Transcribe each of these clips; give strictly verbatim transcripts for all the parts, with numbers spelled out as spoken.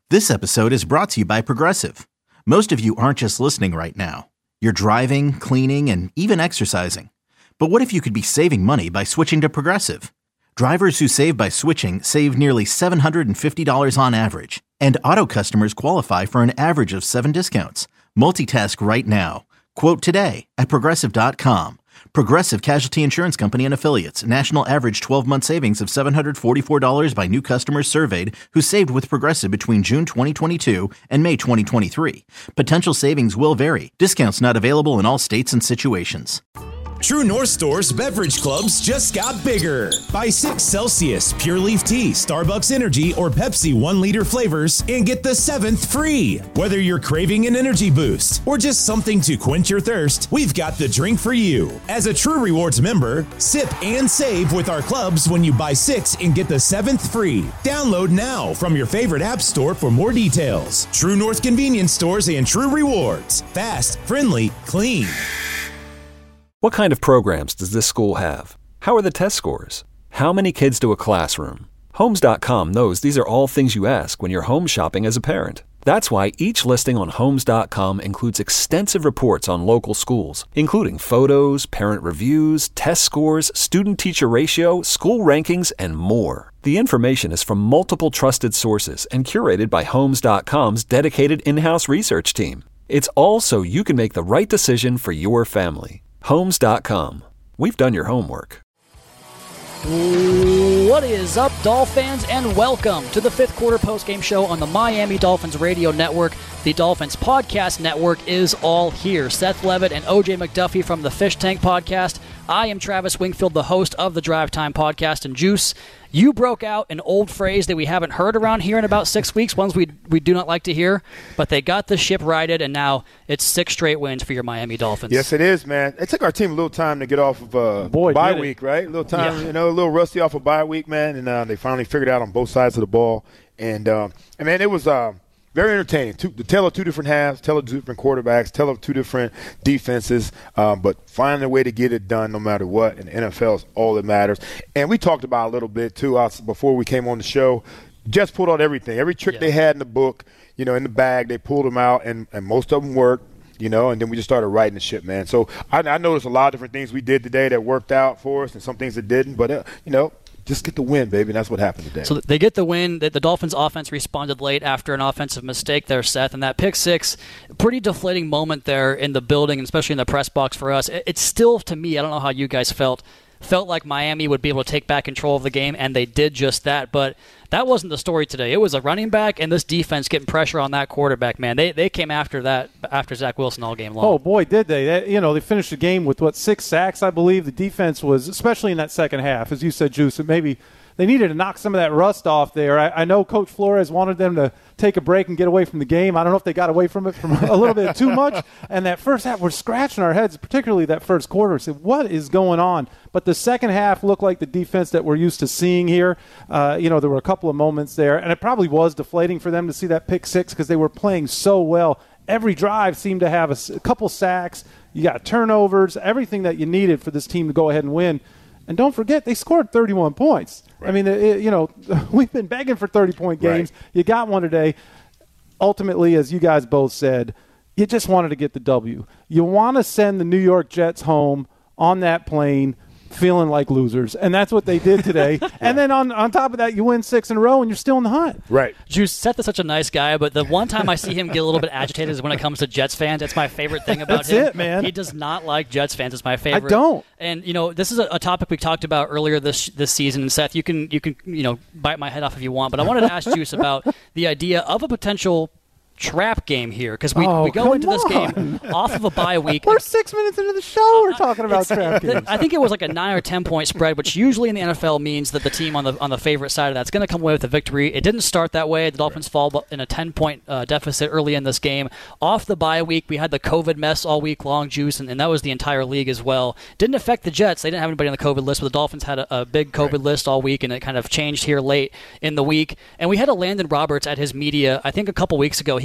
This episode is brought to you by Progressive. Most of you aren't just listening right now. You're driving, cleaning, and even exercising. But what if you could be saving money by switching to Progressive? Drivers who save by switching save nearly seven hundred fifty dollars on average. And auto customers qualify for an average of seven discounts. Multitask right now. Quote today at Progressive dot com. Progressive Casualty Insurance Company and Affiliates. National average twelve-month savings of seven hundred forty-four dollars by new customers surveyed who saved with Progressive between June twenty twenty-two and May twenty twenty-three. Potential savings will vary. Discounts not available in all states and situations. True North Store's beverage clubs just got bigger. Buy six Celsius, Pure Leaf Tea, Starbucks Energy, or Pepsi one liter flavors and get the seventh free. Whether you're craving an energy boost or just something to quench your thirst, we've got the drink for you. As a True Rewards member, sip and save with our clubs when you buy six and get the seventh free. Download now from your favorite app store for more details. True North Convenience Stores and True Rewards. Fast, friendly, clean. What kind of programs does this school have? How are the test scores? How many kids do a classroom? Homes dot com knows these are all things you ask when you're home shopping as a parent. That's why each listing on Homes dot com includes extensive reports on local schools, including photos, parent reviews, test scores, student-teacher ratio, school rankings, and more. The information is from multiple trusted sources and curated by Homes dot com's dedicated in-house research team. It's all so you can make the right decision for your family. Homes dot com. We've done your homework. What is up, Dolphins, and welcome to the fifth quarter postgame show on the Miami Dolphins Radio Network. The Dolphins Podcast Network is all here. Seth Levitt and O J McDuffie from the Fish Tank Podcast. I am Travis Wingfield, the host of the Drive Time Podcast. And Juice, you broke out an old phrase that we haven't heard around here in about six weeks, ones we we do not like to hear, but they got the ship righted, and now it's six straight wins for your Miami Dolphins. Yes, it is, man. It took our team a little time to get off of uh, Boy, bye week, right? A little time, yeah. you know, a little rusty off of bye week, man, and uh, they finally figured out on both sides of the ball. And, uh, and man, it was uh, very entertaining. Two, the tale of two different halves, tale of two different quarterbacks, tale of two different defenses, um, but finding a way to get it done no matter what. And the N F L is all that matters. And we talked about a little bit, too, before we came on the show. Jets pulled out everything. Every trick yeah. they had in the book, you know, in the bag, they pulled them out, and, and most of them worked. You know, and then we just started writing the ship, man. So I, I noticed a lot of different things we did today that worked out for us and some things that didn't. But, uh, you know, just get the win, baby, and that's what happened today. So they get the win. The, the Dolphins' offense responded late after an offensive mistake there, Seth. And that pick six, pretty deflating moment there in the building, especially in the press box for us. It, it's still, to me, I don't know how you guys felt, felt like Miami would be able to take back control of the game, and they did just that. But that wasn't the story today. It was a running back and this defense getting pressure on that quarterback, man. They they came after that, after Zach Wilson all game long. Oh, boy, did they. That, you know, they finished the game with, what, six sacks, I believe. The defense was, especially in that second half, as you said, Juice, maybe – they needed to knock some of that rust off there. I, I know Coach Flores wanted them to take a break and get away from the game. I don't know if they got away from it from a little bit too much. And that first half, we're scratching our heads, particularly that first quarter. I said, what is going on? But the second half looked like the defense that we're used to seeing here. Uh, you know, there were a couple of moments there, and it probably was deflating for them to see that pick six because they were playing so well. Every drive seemed to have a, a couple sacks. You got turnovers, everything that you needed for this team to go ahead and win. And don't forget, they scored thirty-one points. Right. I mean, it, you know, we've been begging for thirty-point games. Right. You got one today. Ultimately, as you guys both said, you just wanted to get the W. You want to send the New York Jets home on that plane feeling like losers, and that's what they did today. yeah. And then on, on top of that, you win six in a row, and you're still in the hunt. Right. Juice, Seth is such a nice guy, but the one time I see him get a little bit agitated is when it comes to Jets fans. It's my favorite thing about that's him. That's it, man. He does not like Jets fans. It's my favorite. I don't. And, you know, this is a, a topic we talked about earlier this this season, and Seth, you can, you can you know, bite my head off if you want, but I wanted to ask Juice about the idea of a potential trap game here because we, oh, we go into this on. game off of a bye week. We're six minutes into the show. We're talking about trap games. I think it was like a nine or ten point spread, which usually in the N F L means that the team on the on the favorite side of that's going to come away with a victory. It didn't start that way. The Dolphins right. fall in a ten point uh, deficit early in this game. Off the bye week, we had the COVID mess all week long, Juice, and, and that was the entire league as well. Didn't affect the Jets. They didn't have anybody on the COVID list, but the Dolphins had a, a big COVID right. list all week, and it kind of changed here late in the week. And we had a Landon Roberts at his media, I think a couple weeks ago. He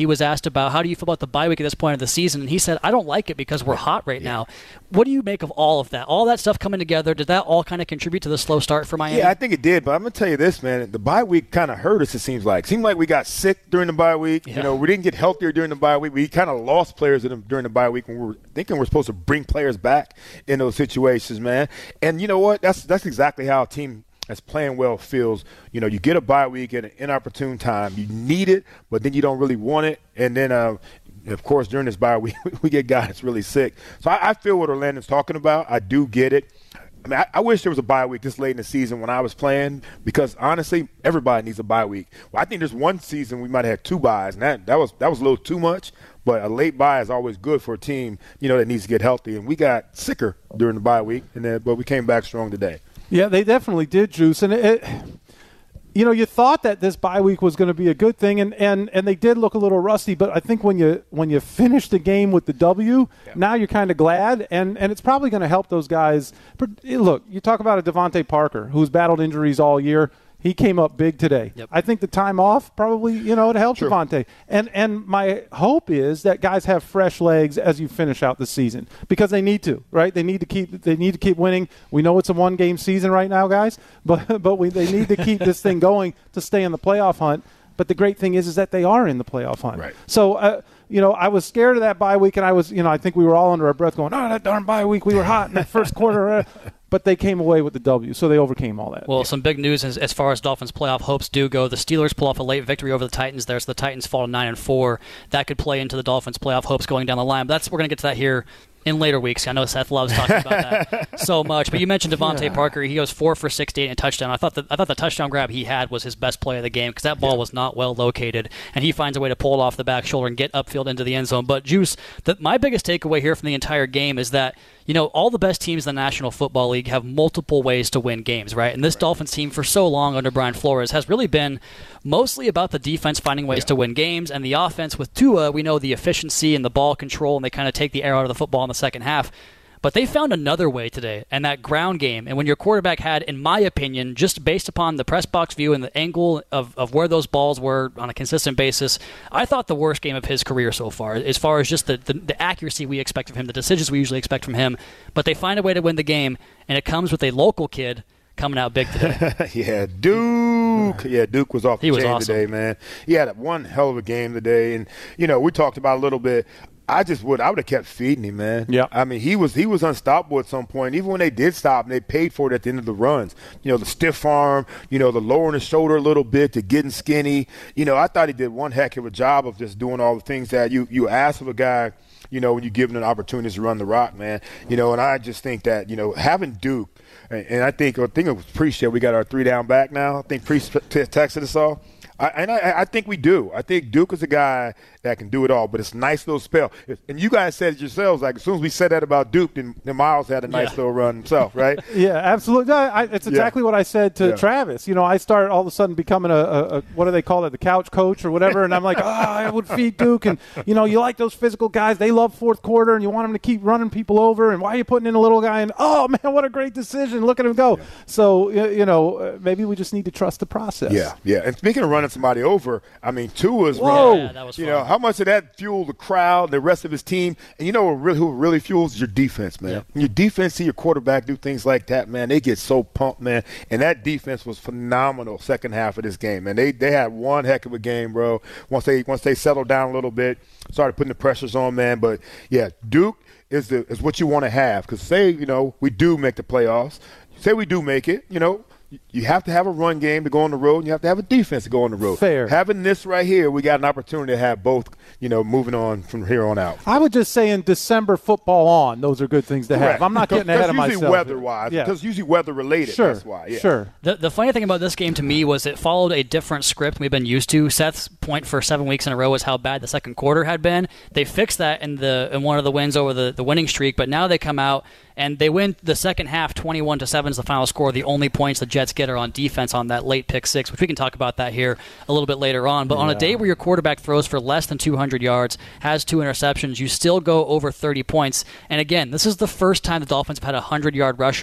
he was asked about how do you feel about the bye week at this point of the season, and he said, I don't like it because we're hot right yeah. now. What do you make of all of that? All that stuff coming together, did that all kind of contribute to the slow start for Miami? Yeah, I think it did, but I'm going to tell you this, man. The bye week kind of hurt us, it seems like. It seemed like we got sick during the bye week. Yeah. You know, we didn't get healthier during the bye week. We kind of lost players during the bye week when we were thinking we're supposed to bring players back in those situations, man. And you know what? That's that's exactly how a team that's playing well feels. You know, you get a bye week at an inopportune time. You need it, but then you don't really want it. And then, uh, of course, during this bye week, we get guys really sick. So I, I feel what Orlando's talking about. I do get it. I mean, I, I wish there was a bye week this late in the season when I was playing because, honestly, everybody needs a bye week. Well, I think there's one season we might have had two byes, and that, that, was, that was a little too much. But a late bye is always good for a team, you know, that needs to get healthy. And we got sicker during the bye week, and then, but we came back strong today. Yeah, they definitely did, Juice. And it, it you know, you thought that this bye week was going to be a good thing, and, and, and they did look a little rusty. But I think when you when you finish the game with the W, yeah. now you're kind of glad, and, and it's probably going to help those guys. Look, you talk about a Devontae Parker who's battled injuries all year. He came up big today. Yep. I think the time off probably, you know, it helped sure. Devontae. And and my hope is that guys have fresh legs as you finish out the season because they need to, right? They need to keep they need to keep winning. We know it's a one-game season right now, guys, but but we they need to keep this thing going to stay in the playoff hunt. But the great thing is is that they are in the playoff hunt. Right. So, uh, you know, I was scared of that bye week, and I was, you know, I think we were all under our breath going, oh, that darn bye week, we were hot in that first quarter. But they came away with the W, so they overcame all that. Well, yeah. some big news as, as far as Dolphins playoff hopes do go. The Steelers pull off a late victory over the Titans there, so the Titans fall to nine and four. That could play into the Dolphins playoff hopes going down the line. But that's we're going to get to that here in later weeks. I know Seth loves talking about that so much. But you mentioned Devontae yeah. Parker. He goes four for sixty-eight and a touchdown. I thought the, I thought the touchdown grab he had was his best play of the game because that ball yeah. was not well located, and he finds a way to pull it off the back shoulder and get upfield into the end zone. But, Juice, the, my biggest takeaway here from the entire game is that, you know, all the best teams in the National Football League have multiple ways to win games, right? And this right. Dolphins team for so long under Brian Flores has really been mostly about the defense finding ways yeah. to win games, and the offense with Tua, we know the efficiency and the ball control, and they kind of take the air out of the football in the second half. But they found another way today, and that ground game. And when your quarterback had, in my opinion, just based upon the press box view and the angle of, of where those balls were on a consistent basis, I thought the worst game of his career so far, as far as just the, the, the accuracy we expect from him, the decisions we usually expect from him. But they find a way to win the game, and it comes with a local kid coming out big today. yeah, Duke. Yeah, Duke was off the he was chain awesome. today, man. He had one hell of a game today. And, you know, we talked about a little bit – I just would I would have kept feeding him, man. Yeah. I mean, he was he was unstoppable at some point. Even when they did stop, and they paid for it at the end of the runs. You know, the stiff arm, you know, the lowering the shoulder a little bit, to getting skinny. You know, I thought he did one heck of a job of just doing all the things that you, you ask of a guy, you know, when you give him an opportunity to run the rock, man. You know, and I just think that, you know, having Duke, and, and I think I think it was Priest said we got our three down back now. I think Priest t- texted us all. I, and I, I think we do. I think Duke is a guy that can do it all, but it's a nice little spell. And you guys said it yourselves, like as soon as we said that about Duke, then, then Miles had a nice yeah. little run himself, right? yeah, absolutely. No, I, it's exactly yeah. what I said to yeah. Travis. You know, I start all of a sudden becoming a, a, a, what do they call it, the couch coach or whatever, and I'm like, oh, I would feed Duke. And, you know, you like those physical guys. They love fourth quarter, and you want them to keep running people over. And why are you putting in a little guy? And, oh, man, what a great decision. Look at him go. Yeah. So, you know, maybe we just need to trust the process. Yeah, yeah. And speaking of running somebody over, I mean, Tua's Whoa. Yeah, that was you fun. know, how much of that fueled the crowd, the rest of his team? And you know what really, who really fuels your defense, man. Yep. When your defense see your quarterback do things like that, man, they get so pumped, man. And that defense was phenomenal second half of this game, man. They they had one heck of a game, bro. Once they once they settled down a little bit, started putting the pressures on, man. But yeah, Duke is the is what you want to have, because say you know we do make the playoffs, say we do make it, you know. You have to have a run game to go on the road, and you have to have a defense to go on the road. Fair. Having this right here, we got an opportunity to have both, you know, moving on from here on out. I would just say in December football on, those are good things to have. Correct. I'm not getting ahead of myself. Usually weather-wise, yeah. because usually weather-related. Sure. That's why. Yeah. Sure. The, the funny thing about this game to me was it followed a different script we've been used to. Seth's point for seven weeks in a row was how bad the second quarter had been. They fixed that in the in one of the wins over the, the winning streak, but now they come out and they win the second half twenty-one to seven is the final score. The only points the Jets get are on defense on that late pick six, which we can talk about that here a little bit later on. But yeah. on a day where your quarterback throws for less than two hundred yards, has two interceptions, you still go over thirty points. And again, this is the first time the Dolphins have had a hundred-yard rusher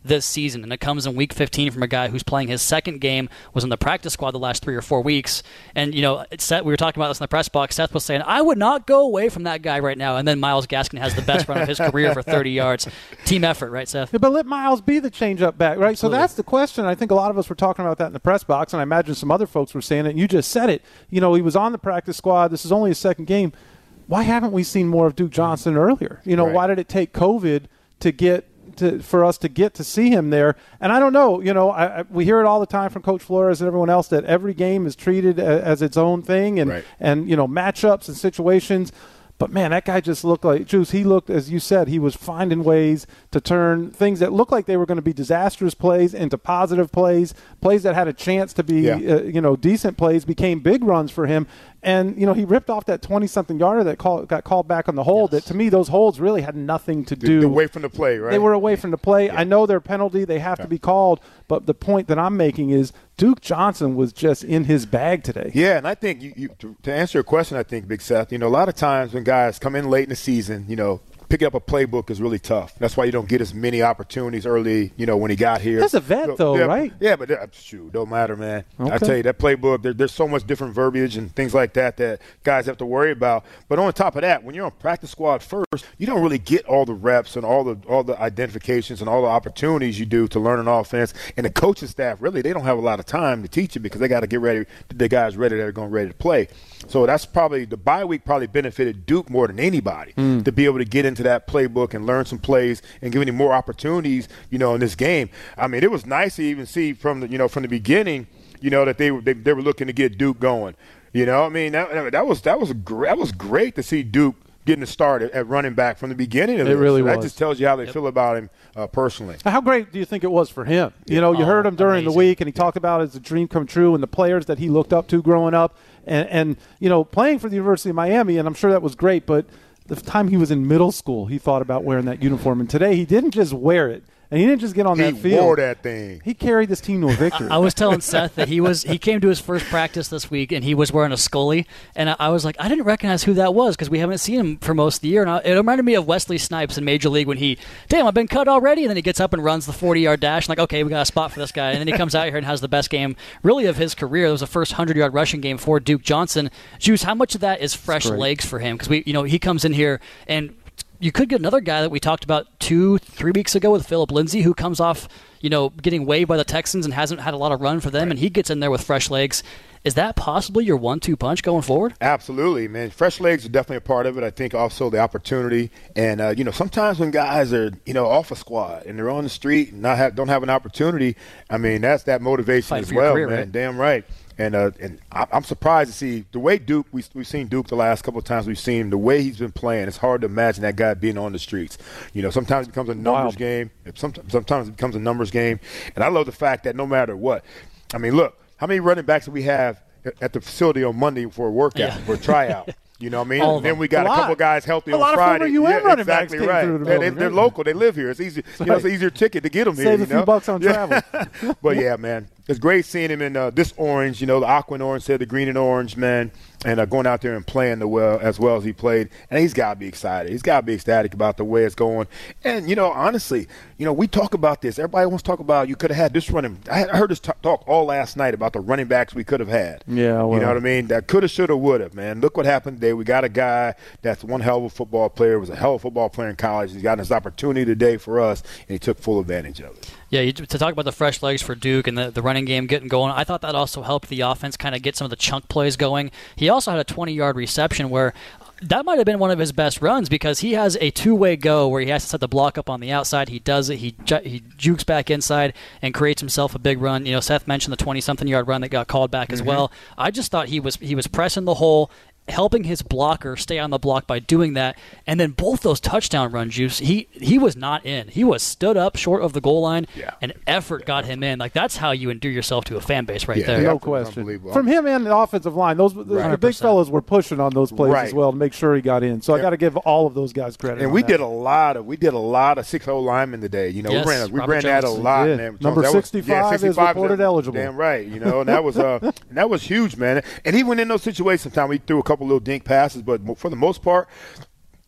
this season, and it comes in week fifteen from a guy who's playing his second game, was in the practice squad the last three or four weeks. And, you know, Seth, we were talking about this in the press box. Seth was saying, I would not go away from that guy right now. And then Myles Gaskin has the best run of his career for thirty yards. Team effort, right, Seth? Yeah, but let Myles be the change-up back, right? Absolutely. So that's the question. I think a lot of us were talking about that in the press box, and I imagine some other folks were saying it, and you just said it. You know, he was on the practice squad. This is only his second game. Why haven't we seen more of Duke Johnson earlier? You know, right. Why did it take COVID to get to for us to get to see him there? And I don't know. You know, I, I, we hear it all the time from Coach Flores and everyone else that every game is treated a, as its own thing, and right. and you know, matchups and situations. But, man, that guy just looked like – Juice, he looked, as you said, he was finding ways to turn things that looked like they were going to be disastrous plays into positive plays, plays that had a chance to be, yeah. uh, you know, decent plays, became big runs for him. And, you know, he ripped off that twenty-something yarder that call, got called back on the hold. Yes. That, to me, those holds really had nothing to do – away from the play, right? They were away from the play. Yeah. I know they're penalty. They have yeah. to be called. But the point that I'm making is Duke Johnson was just in his bag today. Yeah, and I think you, you to, to answer your question, I think, Big Seth, you know, a lot of times when guys come in late in the season, you know, picking up a playbook is really tough. That's why you don't get as many opportunities early, you know, when he got here. That's a vet, though, yeah, right? Yeah, but uh, shoot, don't matter, man. Okay. I tell you, that playbook, there, there's so much different verbiage and things like that that guys have to worry about. But on top of that, when you're on practice squad first, you don't really get all the reps and all the all the identifications and all the opportunities you do to learn an offense. And the coaching staff, really, they don't have a lot of time to teach you because they got to get ready, the guys ready that are going ready to play. So that's probably, the bye week probably benefited Duke more than anybody mm. to be able to get into that playbook and learn some plays and give any more opportunities, you know, in this game. I mean, it was nice to even see from the, you know, from the beginning, you know, that they were, they, they were looking to get Duke going. You know, I mean, that, that was, that was great. That was great to see Duke getting a start at, at running back from the beginning of it this. really so that was. just tells you how they yep. feel about him uh, personally. How great do you think it was for him? You know, you oh, heard him during amazing. the week, and he talked about it as a dream come true and the players that he looked up to growing up. And, and, you know, playing for the University of Miami, and I'm sure that was great, but the time he was in middle school, he thought about wearing that uniform. And today he didn't just wear it. And he didn't just get on he that field. He wore that thing. He carried this team to a victory. I, I was telling Seth that he was he came to his first practice this week and he was wearing a Scully, and I, I was like, I didn't recognize who that was because we haven't seen him for most of the year. And I, it reminded me of Wesley Snipes in Major League when he, damn, I've been cut already, and then he gets up and runs the forty-yard dash. And like, okay, we got a spot for this guy, and then he comes out here and has the best game really of his career. It was the first hundred-yard rushing game for Duke Johnson. Juice, how much of that is fresh legs for him? Because we, you know, he comes in here and. You could get another guy that we talked about two, three weeks ago with Philip Lindsay, who comes off, you know, getting waived by the Texans and hasn't had a lot of run for them, right. and he gets in there with fresh legs. Is that possibly your one two punch going forward? Absolutely, man. Fresh legs are definitely a part of it. I think also the opportunity. And, uh, you know, sometimes when guys are, you know, off a squad and they're on the street and not have, don't have an opportunity, I mean, that's that motivation Fight as for your well, career, man. Right? Damn right. And uh, and I'm surprised to see the way Duke, we, we've seen Duke the last couple of times we've seen him, the way he's been playing. It's hard to imagine that guy being on the streets. You know, sometimes it becomes a numbers Wow. game. Sometimes, sometimes it becomes a numbers game. And I love the fact that no matter what, I mean, look, how many running backs do we have at the facility on Monday for a workout, Yeah. for a tryout? You know what I mean? All of And then them. we got A a, lot. couple guys healthy A on lot of Friday. former U N yeah, running exactly backs came right. through the Yeah, they, building, they're right? local. They live here. It's easy. You know, it's an easier ticket to get them here. Save you a few know? bucks on Yeah. travel. But yeah, man, it's great seeing him in uh, this orange. You know, the aqua and orange, instead of the green and orange, man, and uh, going out there and playing the well as well as he played. And he's got to be excited. He's got to be ecstatic about the way it's going. And you know, honestly, you know, we talk about this. Everybody wants to talk about you could have had this running. I heard us t- talk all last night about the running backs we could have had. Yeah, well. You know what I mean? That could have, should have, would have, man. Look what happened today. We got a guy that's one hell of a football player, was a hell of a football player in college. He's got his opportunity today for us, and he took full advantage of it. Yeah, you, to talk about the fresh legs for Duke and the, the running game getting going, I thought that also helped the offense kind of get some of the chunk plays going. He also had a twenty-yard reception where that might have been one of his best runs because he has a two-way go where he has to set the block up on the outside. He does it. He ju- he jukes back inside and creates himself a big run. You know, Seth mentioned the twenty-something yard run that got called back mm-hmm. as well. I just thought he was he was pressing the hole, helping his blocker stay on the block by doing that, and then both those touchdown run, Juice, he he was not in. He was stood up short of the goal line, yeah. and effort yeah. got him in. Like, that's how you endear yourself to a fan base right yeah, there. yeah. No question. From him and the offensive line, those the, the big fellas were pushing on those plays right. as well to make sure he got in. So yeah. I got to give all of those guys credit. And we that. did a lot of we did a lot of six hole linemen today. You know, yes, we ran we Robert ran that a Jones. lot, yeah. man. Number that sixty-five, was, yeah, sixty-five is reported that, eligible. Damn right. You know, and that was uh and that was huge, man. And he went in those situations. Sometimes we threw a couple little dink passes, but for the most part,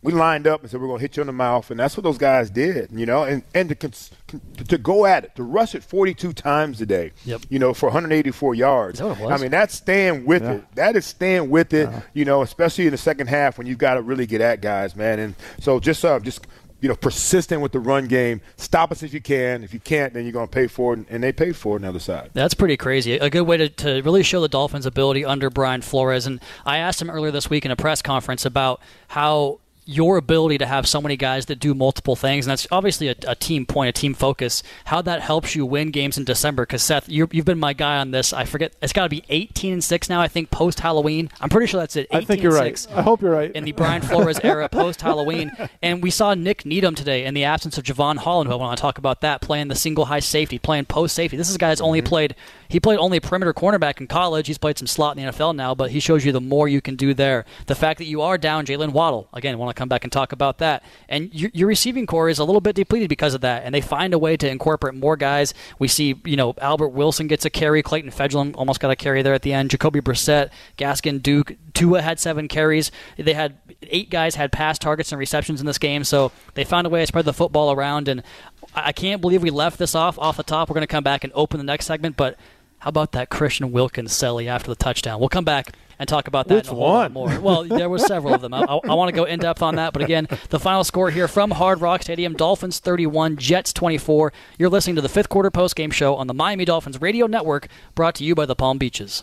we lined up and said we're going to hit you in the mouth, and that's what those guys did, you know, and, and to, to go at it, to rush it forty-two times a day, yep. you know, for one hundred eighty-four yards. Is that what it was? I mean, that's staying with yeah. it. That is staying with it, uh-huh. you know, especially in the second half when you got to really get at guys, man. And so just uh, just – you know, persistent with the run game. Stop us if you can. If you can't, then you're going to pay for it, and they paid for it on the other side. That's pretty crazy. A good way to, to really show the Dolphins' ability under Brian Flores. And I asked him earlier this week in a press conference about how your ability to have so many guys that do multiple things, and that's obviously a, a team point, a team focus, how that helps you win games in December. Because, Seth, you're, you've been my guy on this. I forget. It's got to be eighteen and six now, I think, post-Halloween. I'm pretty sure that's it. I think you're right. I hope you're right. In the Brian Flores era, post-Halloween. And we saw Nick Needham today in the absence of Javon Holland, who I want to talk about that, playing the single high safety, playing post-safety. This is a guy that's only mm-hmm. played – he played only perimeter cornerback in college. He's played some slot in the N F L now, but he shows you the more you can do there. The fact that you are down Jalen Waddle, again, I want to come back and talk about that. And your, your receiving core is a little bit depleted because of that, and they find a way to incorporate more guys. We see, you know, Albert Wilson gets a carry. Clayton Fedulum almost got a carry there at the end. Jacoby Brissett, Gaskin, Duke, Tua had seven carries. They had eight guys had pass targets and receptions in this game, so they found a way to spread the football around. And I can't believe we left this off off the top. We're going to come back and open the next segment, but how about that Christian Wilkins celly after the touchdown? We'll come back and talk about that Which in a whole one? lot more. Well, there were several of them. I, I, I want to go in-depth on that. But again, the final score here from Hard Rock Stadium, Dolphins thirty-one, Jets twenty-four. You're listening to the fifth quarter postgame show on the Miami Dolphins Radio Network, brought to you by the Palm Beaches.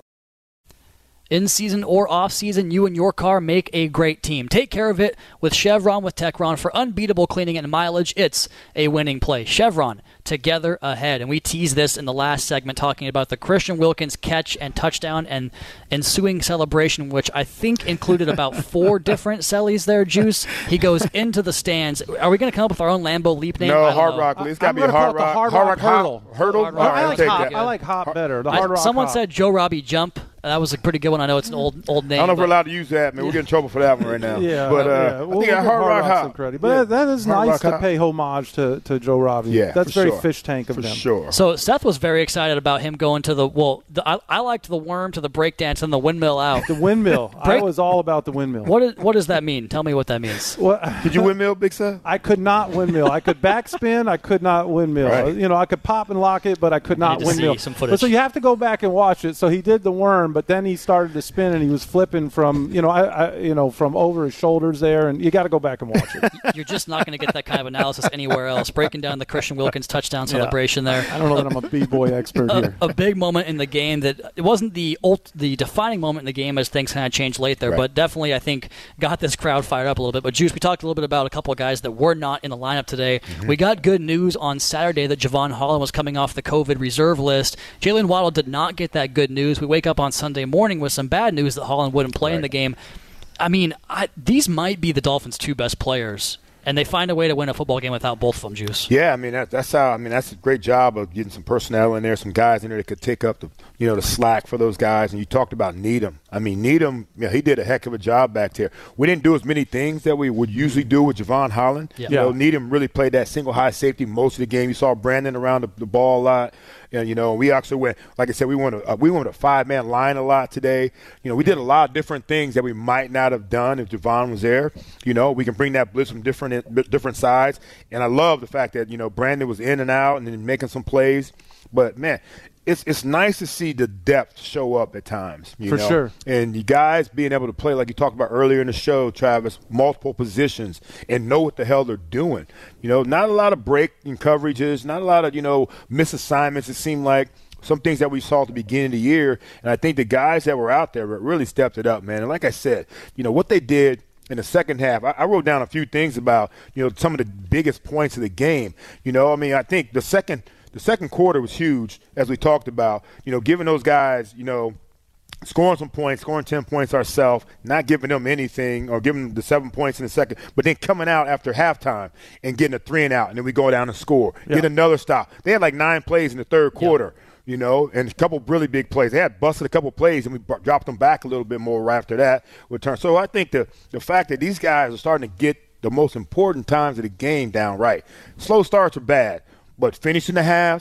In season or off season, you and your car make a great team. Take care of it with Chevron with Techron for unbeatable cleaning and mileage. It's a winning play. Chevron, together ahead. And we teased this in the last segment talking about the Christian Wilkins catch and touchdown and ensuing celebration, which I think included about four different cellies there, Juice. He goes into the stands. Are we going to come up with our own Lambeau Leap name? No, Hard Rock. It's got to be a Hard Rock. Hard Rock Hurdle. Hurdle? Hard Rock. I like take hop. that. I like hop better. The I, Hard Rock someone hop. said Joe Robbie Jump. That was a pretty good one. I know it's an old old name. I don't know if but- we're allowed to use that, man. We'll get in trouble for that one right now. Yeah, but uh, yeah. I We'll, think we'll a give Hard Rock some hop. credit. But Yeah. that, that is Hard nice Rock to hop. pay homage to, to Joe Robbie. Yeah, that's for very sure. fish tank of For them. sure. So Seth was very excited about him going to the well. The, I, I liked the worm to the breakdance and the windmill out. The windmill. I Break- was all about the windmill. What is, what does that mean? Tell me what that means. What? Did you windmill, Big Seth? I could not windmill. I could backspin. I could not windmill. Right. You know, I could pop and lock it, but I could not need to windmill. see some footage. But so you have to go back and watch it. So he did the worm, but then he started to spin and he was flipping from you know I, I you know from over his shoulders there, and you got to go back and watch it. You're just not going to get that kind of analysis anywhere else. Breaking down the Christian Wilkins touchdown celebration there. I don't know that I'm a b-boy expert here. A, a big moment in the game that it wasn't the ult, the defining moment in the game as things kind of changed late there, Right. but definitely I think got this crowd fired up a little bit. But Juice, we talked a little bit about a couple of guys that were not in the lineup today. Mm-hmm. We got good news on Saturday that Javon Holland was coming off the COVID reserve list. Jalen Waddle did not get that good news. We wake up on Sunday morning with some bad news that Holland wouldn't play Right. in the game. I mean, I, these might be the Dolphins' two best players, and they find a way to win a football game without both of them, Juice. Yeah, I mean that, that's how. I mean that's a great job of getting some personnel in there, some guys in there that could take up the you know the slack for those guys. And you talked about Needham. I mean Needham, you know, he did a heck of a job back there. We didn't do as many things that we would usually do with Javon Holland. Yeah. You know, Yeah. Needham really played that single high safety most of the game. You saw Brandon around the, the ball a lot. And, you know, we actually went, like I said, we went a, we went a five-man line a lot today. You know, we did a lot of different things that we might not have done if Javon was there. You know, we can bring that blitz from different different sides. And I love the fact that, you know, Brandon was in and out and then making some plays. But, man, it's it's nice to see the depth show up at times. You For know? sure. And you guys being able to play, like you talked about earlier in the show, Travis, multiple positions and know what the hell they're doing. You know, not a lot of breaking coverages, not a lot of, you know, misassignments, it seemed like. Some things that we saw at the beginning of the year. And I think the guys that were out there really stepped it up, man. And like I said, you know, what they did in the second half, I, I wrote down a few things about, you know, some of the biggest points of the game. You know, I mean, I think the second – The second quarter was huge, as we talked about, you know, giving those guys, you know, scoring some points, scoring ten points ourselves, not giving them anything or giving them the seven points in the second, but then coming out after halftime and getting a three and out, and then we go down and score, Yeah. get another stop. They had like nine plays in the third quarter, you know, and a couple really big plays. They had busted a couple plays, and we b- dropped them back a little bit more right after that return. So I think the, the fact that these guys are starting to get the most important times of the game down right. Slow starts are bad. But finishing the halves,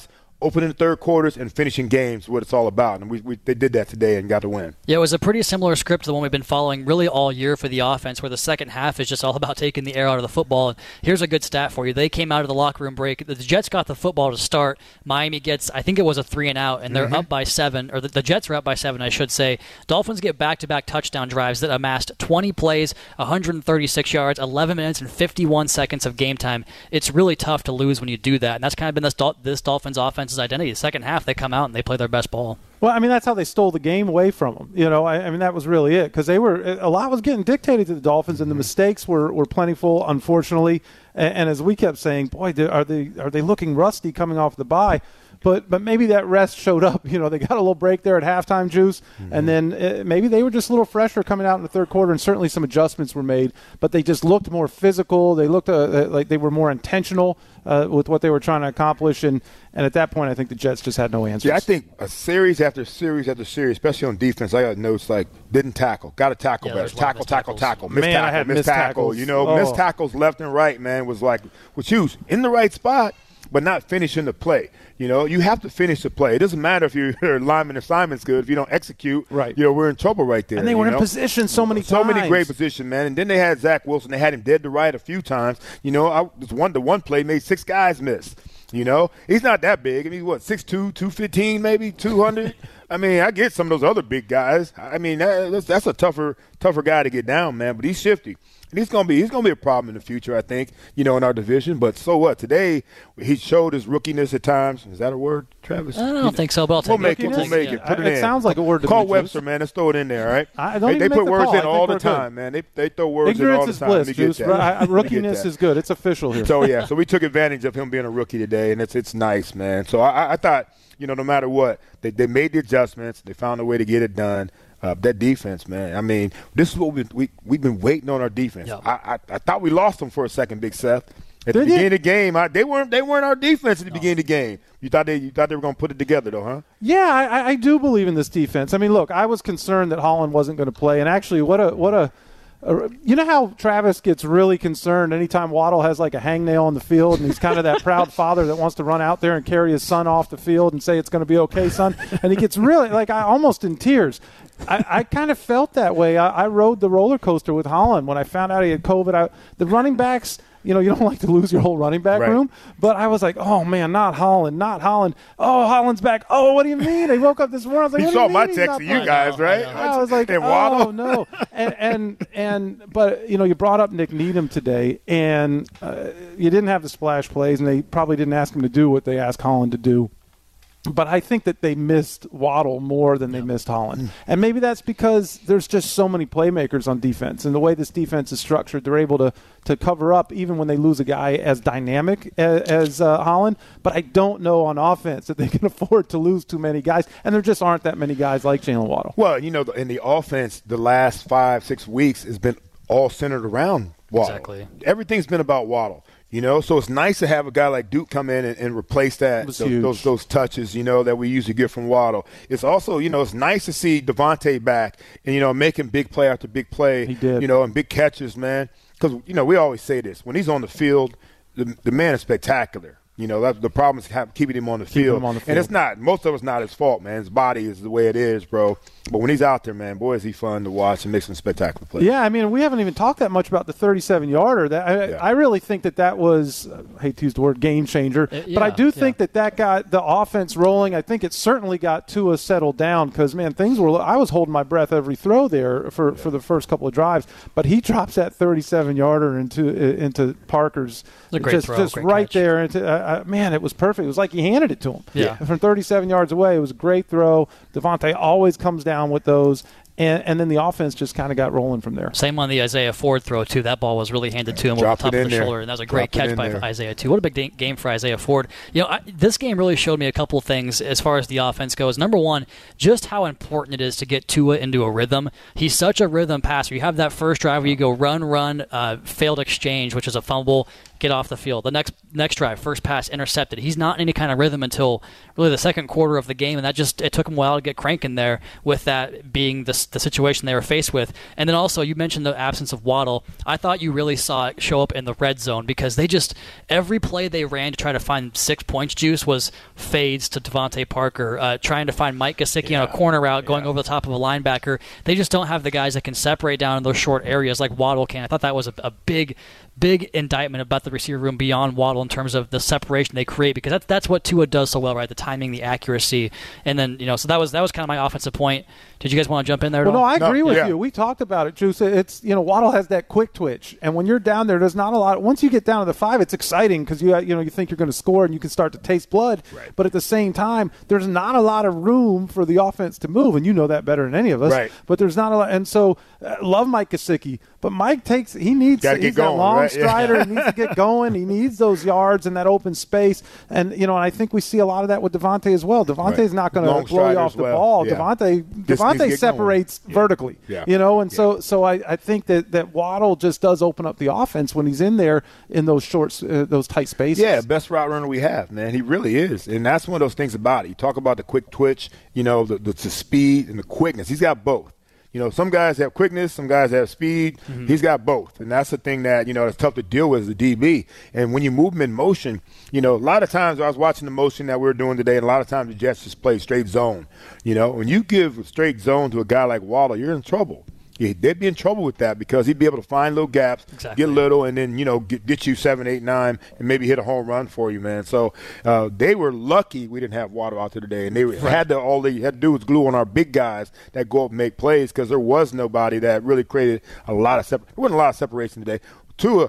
opening the third quarters and finishing games, what it's all about. And we, we they did that today and got the win. Yeah, it was a pretty similar script to the one we've been following really all year for the offense, where the second half is just all about taking the air out of the football. And here's a good stat for you. They came out of the locker room break. The Jets got the football to start. Miami gets, I think it was a three and out, and they're mm-hmm. up by seven, or the, the Jets are up by seven, I should say. Dolphins get back-to-back touchdown drives that amassed twenty plays, one hundred thirty-six yards, eleven minutes, and fifty-one seconds of game time. It's really tough to lose when you do that, and that's kind of been this, this Dolphins offense's identity. The second half, they come out and they play their best ball. Well, I mean, that's how they stole the game away from them. You know, I, I mean, that was really it, because they were a lot was getting dictated to the Dolphins, and the mistakes were, were plentiful, unfortunately. And, and as we kept saying, boy, are they are they looking rusty coming off the bye? But but maybe that rest showed up. You know, they got a little break there at halftime, Juice, mm-hmm. and then uh, maybe they were just a little fresher coming out in the third quarter, and certainly some adjustments were made. But they just looked more physical. They looked uh, like they were more intentional uh, with what they were trying to accomplish. And, and at that point, I think the Jets just had no answers. Yeah, I think a series after series after series, especially on defense, I got notes like didn't tackle, got to tackle yeah, better, tackle, tackle, tackle, miss man, tackle, I had miss missed tackle. tackles. You know, oh. missed tackles left and right, man, was like was huge. In the right spot, but not finishing the play. You know, you have to finish the play. It doesn't matter if your lineman assignment's good. If you don't execute, right. you know, we're in trouble right there. And they were in know? position so many so times. So many great positions, man. And then they had Zach Wilson. They had him dead to right a few times. You know, I, this one, the one play made six guys miss. You know, he's not that big. I mean, what, six two, two fifteen maybe, two hundred? I mean, I get some of those other big guys. I mean, that, that's, that's a tougher tougher guy to get down, man. But he's shifty. And he's gonna be he's gonna be a problem in the future, I think, you know, in our division. But so what? Today he showed his rookiness at times. Is that a word, Travis? I don't he, think so, but I'll take we'll make it. it. We'll make yeah. it. Put it, it in. sounds like a word to Call me, Webster, Juice. man. Let's throw it in there, all right? I don't they even they put make the words call. in all the good. time, man. They they throw words Ignorance in all the is time. bliss, Let me Juice. get that. I, rookiness is good. It's official here. So yeah, so we took advantage of him being a rookie today, and it's it's nice, man. So I, I thought, you know, no matter what, they they made the adjustments. They found a way to get it done. Uh, that defense, man. I mean, this is what we, we, we've been waiting on our defense. Yep. I, I I thought we lost them for a second, Big Seth. At Did the beginning you? of the game, I, they weren't they weren't our defense at the no. beginning of the game. You thought they you thought they were going to put it together, though, huh? Yeah, I, I do believe in this defense. I mean, look, I was concerned that Holland wasn't going to play, and actually, what a what a Uh, you know how Travis gets really concerned anytime Waddle has like a hangnail on the field, and he's kind of that proud father that wants to run out there and carry his son off the field and say it's going to be okay, son. And he gets really like I almost in tears. I, I kind of felt that way. I, I rode the roller coaster with Holland when I found out he had COVID. I, the running backs. You know, you don't like to lose your whole running back right. room. But I was like, oh, man, not Holland, not Holland. Oh, Holland's back. Oh, what do you mean? I woke up this morning. I was like, you what saw do you my mean text to you guys, right? I, I was like, and oh, Waddle. no. And, and, and, but, you know, you brought up Nick Needham today, and uh, you didn't have the splash plays, and they probably didn't ask him to do what they asked Holland to do. But I think that they missed Waddle more than they yeah. missed Holland. And maybe that's because there's just so many playmakers on defense. And the way this defense is structured, they're able to, to cover up even when they lose a guy as dynamic as, as uh, Holland. But I don't know on offense that they can afford to lose too many guys. And there just aren't that many guys like Jalen Waddle. Well, you know, in the offense, the last five, six weeks has been all centered around Waddle. Exactly. Everything's been about Waddle. You know, so it's nice to have a guy like Duke come in and, and replace that those, those those touches, you know, that we usually get from Waddle. It's also, you know, it's nice to see Devontae back and, you know, making big play after big play, he did. you know, and big catches, man. Because, you know, we always say this. When he's on the field, the, the man is spectacular. You know, that's the problem is have, keeping him on the Keep field. him on the field. And it's not – most of it's not his fault, man. His body is the way it is, bro. But when he's out there, man, boy, is he fun to watch and make some spectacular plays. Yeah, I mean, we haven't even talked that much about the thirty-seven-yarder. That I, Yeah. I really think that that was – I hate to use the word game changer. Uh, yeah, but I do think yeah. that that got the offense rolling. I think it certainly got Tua settled down because, man, things were – I was holding my breath every throw there for, yeah. for the first couple of drives. But he drops that thirty-seven-yarder into into Parker's – It's a great just, throw, just great right catch. there. Into, uh, uh, man, it was perfect. It was like he handed it to him. Yeah. From thirty-seven yards away, it was a great throw. Devontae always comes down with those. And, and then the offense just kind of got rolling from there. Same on the Isaiah Ford throw, too. That ball was really handed to him over the top of the there. shoulder, and that was a great Drop it catch in by there. Isaiah, too. What a big da- game for Isaiah Ford. You know, I, this game really showed me a couple of things as far as the offense goes. Number one, just how important it is to get Tua into a rhythm. He's such a rhythm passer. You have that first drive where you go run, run, uh, failed exchange, which is a fumble, get off the field. The next next drive, first pass intercepted. He's not in any kind of rhythm until really the second quarter of the game, and that just it took him a while to get cranking there with that being the, the situation they were faced with. And then also, you mentioned the absence of Waddle. I thought you really saw it show up in the red zone because they just, every play they ran to try to find six points, Juice, was fades to Devontae Parker, uh, trying to find Mike Gesicki yeah. on a corner route, going yeah. over the top of a linebacker. They just don't have the guys that can separate down in those short areas like Waddle can. I thought that was a, a big, big indictment about the receiver room beyond Waddle in terms of the separation they create, because that's that's what Tua does so well, right? The timing, the accuracy, and then you know. So that was that was kind of my offensive point. Did you guys want to jump in there? Well, at all? no, I agree no, with yeah. you. We talked about it, Juice. It's you know Waddle has that quick twitch, and when you're down there, there's not a lot. Once you get down to the five, it's exciting because you you know you think you're going to score and you can start to taste blood. Right. But at the same time, there's not a lot of room for the offense to move, and you know that better than any of us. Right. But there's not a lot, and so uh, love Mike Gesicki, but Mike takes he needs Gotta he's get going, that long right? strider. Yeah. He needs to get going. He needs those yards and that open space, and you know, and I think we see a lot of that with Devontae as well. Devontae's Right. not going Long to blow you off as the well. ball. Yeah. Devontae Just needs to Devontae get separates going. vertically, Yeah. you know, and Yeah. so so I, I think that, that Waddle just does open up the offense when he's in there in those short, uh, those tight spaces. Yeah, best route runner we have, man. He really is, and that's one of those things about it. You talk about the quick twitch, you know, the, the, the speed and the quickness. He's got both. You know, some guys have quickness, some guys have speed. Mm-hmm. He's got both, and that's the thing that, you know, it's tough to deal with as a D B. And when you move him in motion, you know, a lot of times I was watching the motion that we we're doing today, and a lot of times the Jets just play straight zone. You know, when you give a straight zone to a guy like Waddle, you're in trouble. Yeah, they'd be in trouble with that because he'd be able to find little gaps, exactly. get little, and then, you know, get, get you seven, eight, nine, and maybe hit a home run for you, man. So uh, they were lucky we didn't have Waddle out there today, and they right. had to all they had to do was glue on our big guys that go up and make plays because there was nobody that really created a lot of separation. There wasn't a lot of separation today. Tua.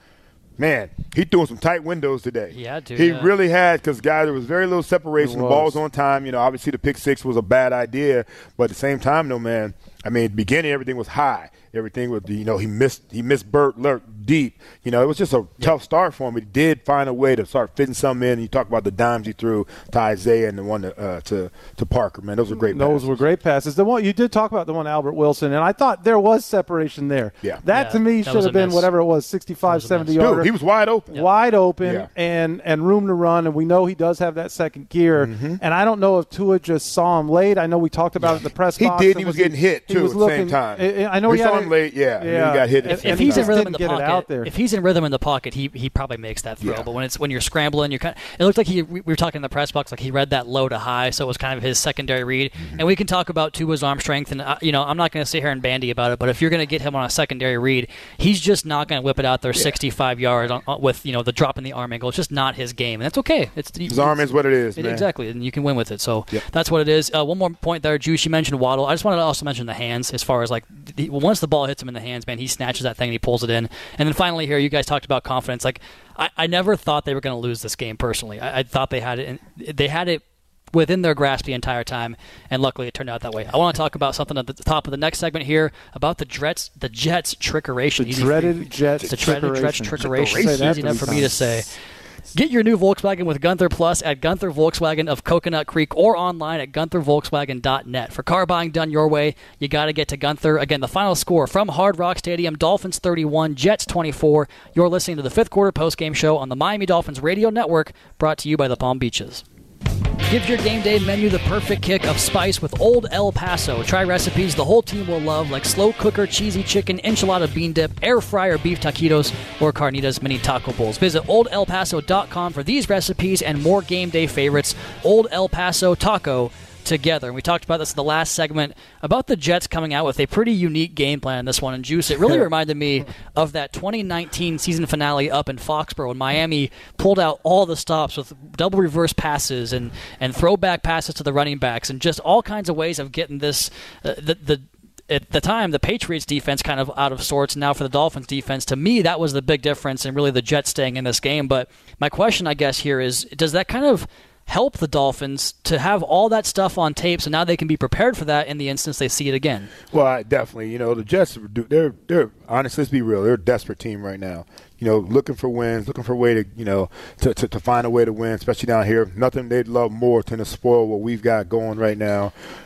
Man, he threw some tight windows today. Yeah, dude. He yeah. really had, because, guys, there was very little separation. The ball was on time. You know, obviously the pick six was a bad idea. But at the same time, though, man, I mean, beginning, everything was high. Everything was, you know, he missed he missed Burt Lurk deep. You know, it was just a yeah. tough start for him. He did find a way to start fitting some in. You talk about the dimes he threw to Isaiah and the one to uh, to, to Parker, man. Those were great Those passes. were great passes. The one you did talk about, the one Albert Wilson, and I thought there was separation there. Yeah. That yeah, to me that should have been miss. whatever it was, sixty-five, seventy yards. Dude, he was wide open. Yeah. Wide open yeah. and, and room to run, and we know he does have that second gear. Mm-hmm. And I don't know if Tua just saw him late. I know we talked about yeah. it in the press he box. He did. He was getting hit, too, at the looking, same time. I, I know we he saw had him late, yeah. yeah. And he got hit. If, if if he's in rhythm in the get it out pocket, there. if he's in rhythm in the pocket, he he probably makes that throw. Yeah. But when it's when you're scrambling, you're kind of, it looked like he we were talking in the press box like he read that low to high, so it was kind of his secondary read. Mm-hmm. And we can talk about Tua's arm strength, and uh, you know I'm not going to sit here and bandy about it, but if you're going to get him on a secondary read, he's just not going to whip it out there yeah. sixty-five yards on, on, with you know the drop in the arm angle. It's just not his game, and that's okay. It's his arm is what it is, it, man. Exactly, and you can win with it. So yep. that's what it is. Uh, one more point there, Juice. You mentioned Waddle. I just wanted to also mention the hands, as far as like the, once the ball hits him in the hands, man, he snatches that thing and he pulls it in. And then finally here, you guys talked about confidence. Like I, I never thought they were going to lose this game personally. I, I thought they had it. In, they had it within their grasp the entire time, and luckily it turned out that way. I want to talk about something at the top of the next segment here about the Jets, the Jets trickeration. The dreaded Jets the dreaded Jets trickeration. trickeration. Easy enough for me to say. Get your new Volkswagen with Gunther Plus at Gunther Volkswagen of Coconut Creek or online at gunther volkswagen dot net. For car buying done your way, you got to get to Gunther. Again, the final score from Hard Rock Stadium, Dolphins thirty-one, Jets twenty-four. You're listening to the fifth quarter postgame show on the Miami Dolphins Radio Network, brought to you by the Palm Beaches. Give your game day menu the perfect kick of spice with Old El Paso. Try recipes the whole team will love, like slow cooker cheesy chicken, enchilada bean dip, air fryer beef taquitos, or carnitas mini taco bowls. Visit old el paso dot com for these recipes and more game day favorites. Old El Paso Taco together. And we talked about this in the last segment about the Jets coming out with a pretty unique game plan in this one. And Juice, it really reminded me of that twenty nineteen season finale up in Foxborough when Miami pulled out all the stops with double reverse passes and, and throwback passes to the running backs and just all kinds of ways of getting this uh, the the at the time, the Patriots defense kind of out of sorts. Now for the Dolphins defense, to me, that was the big difference and really the Jets staying in this game. But my question, I guess, here is, does that kind of help the Dolphins to have all that stuff on tape so now they can be prepared for that in the instance they see it again? Well, I definitely. You know, the Jets, they're, they're honestly, let's be real, they're a desperate team right now. You know, looking for wins, looking for a way to, you know, to, to, to find a way to win, especially down here. Nothing they'd love more than to spoil what we've got going right now.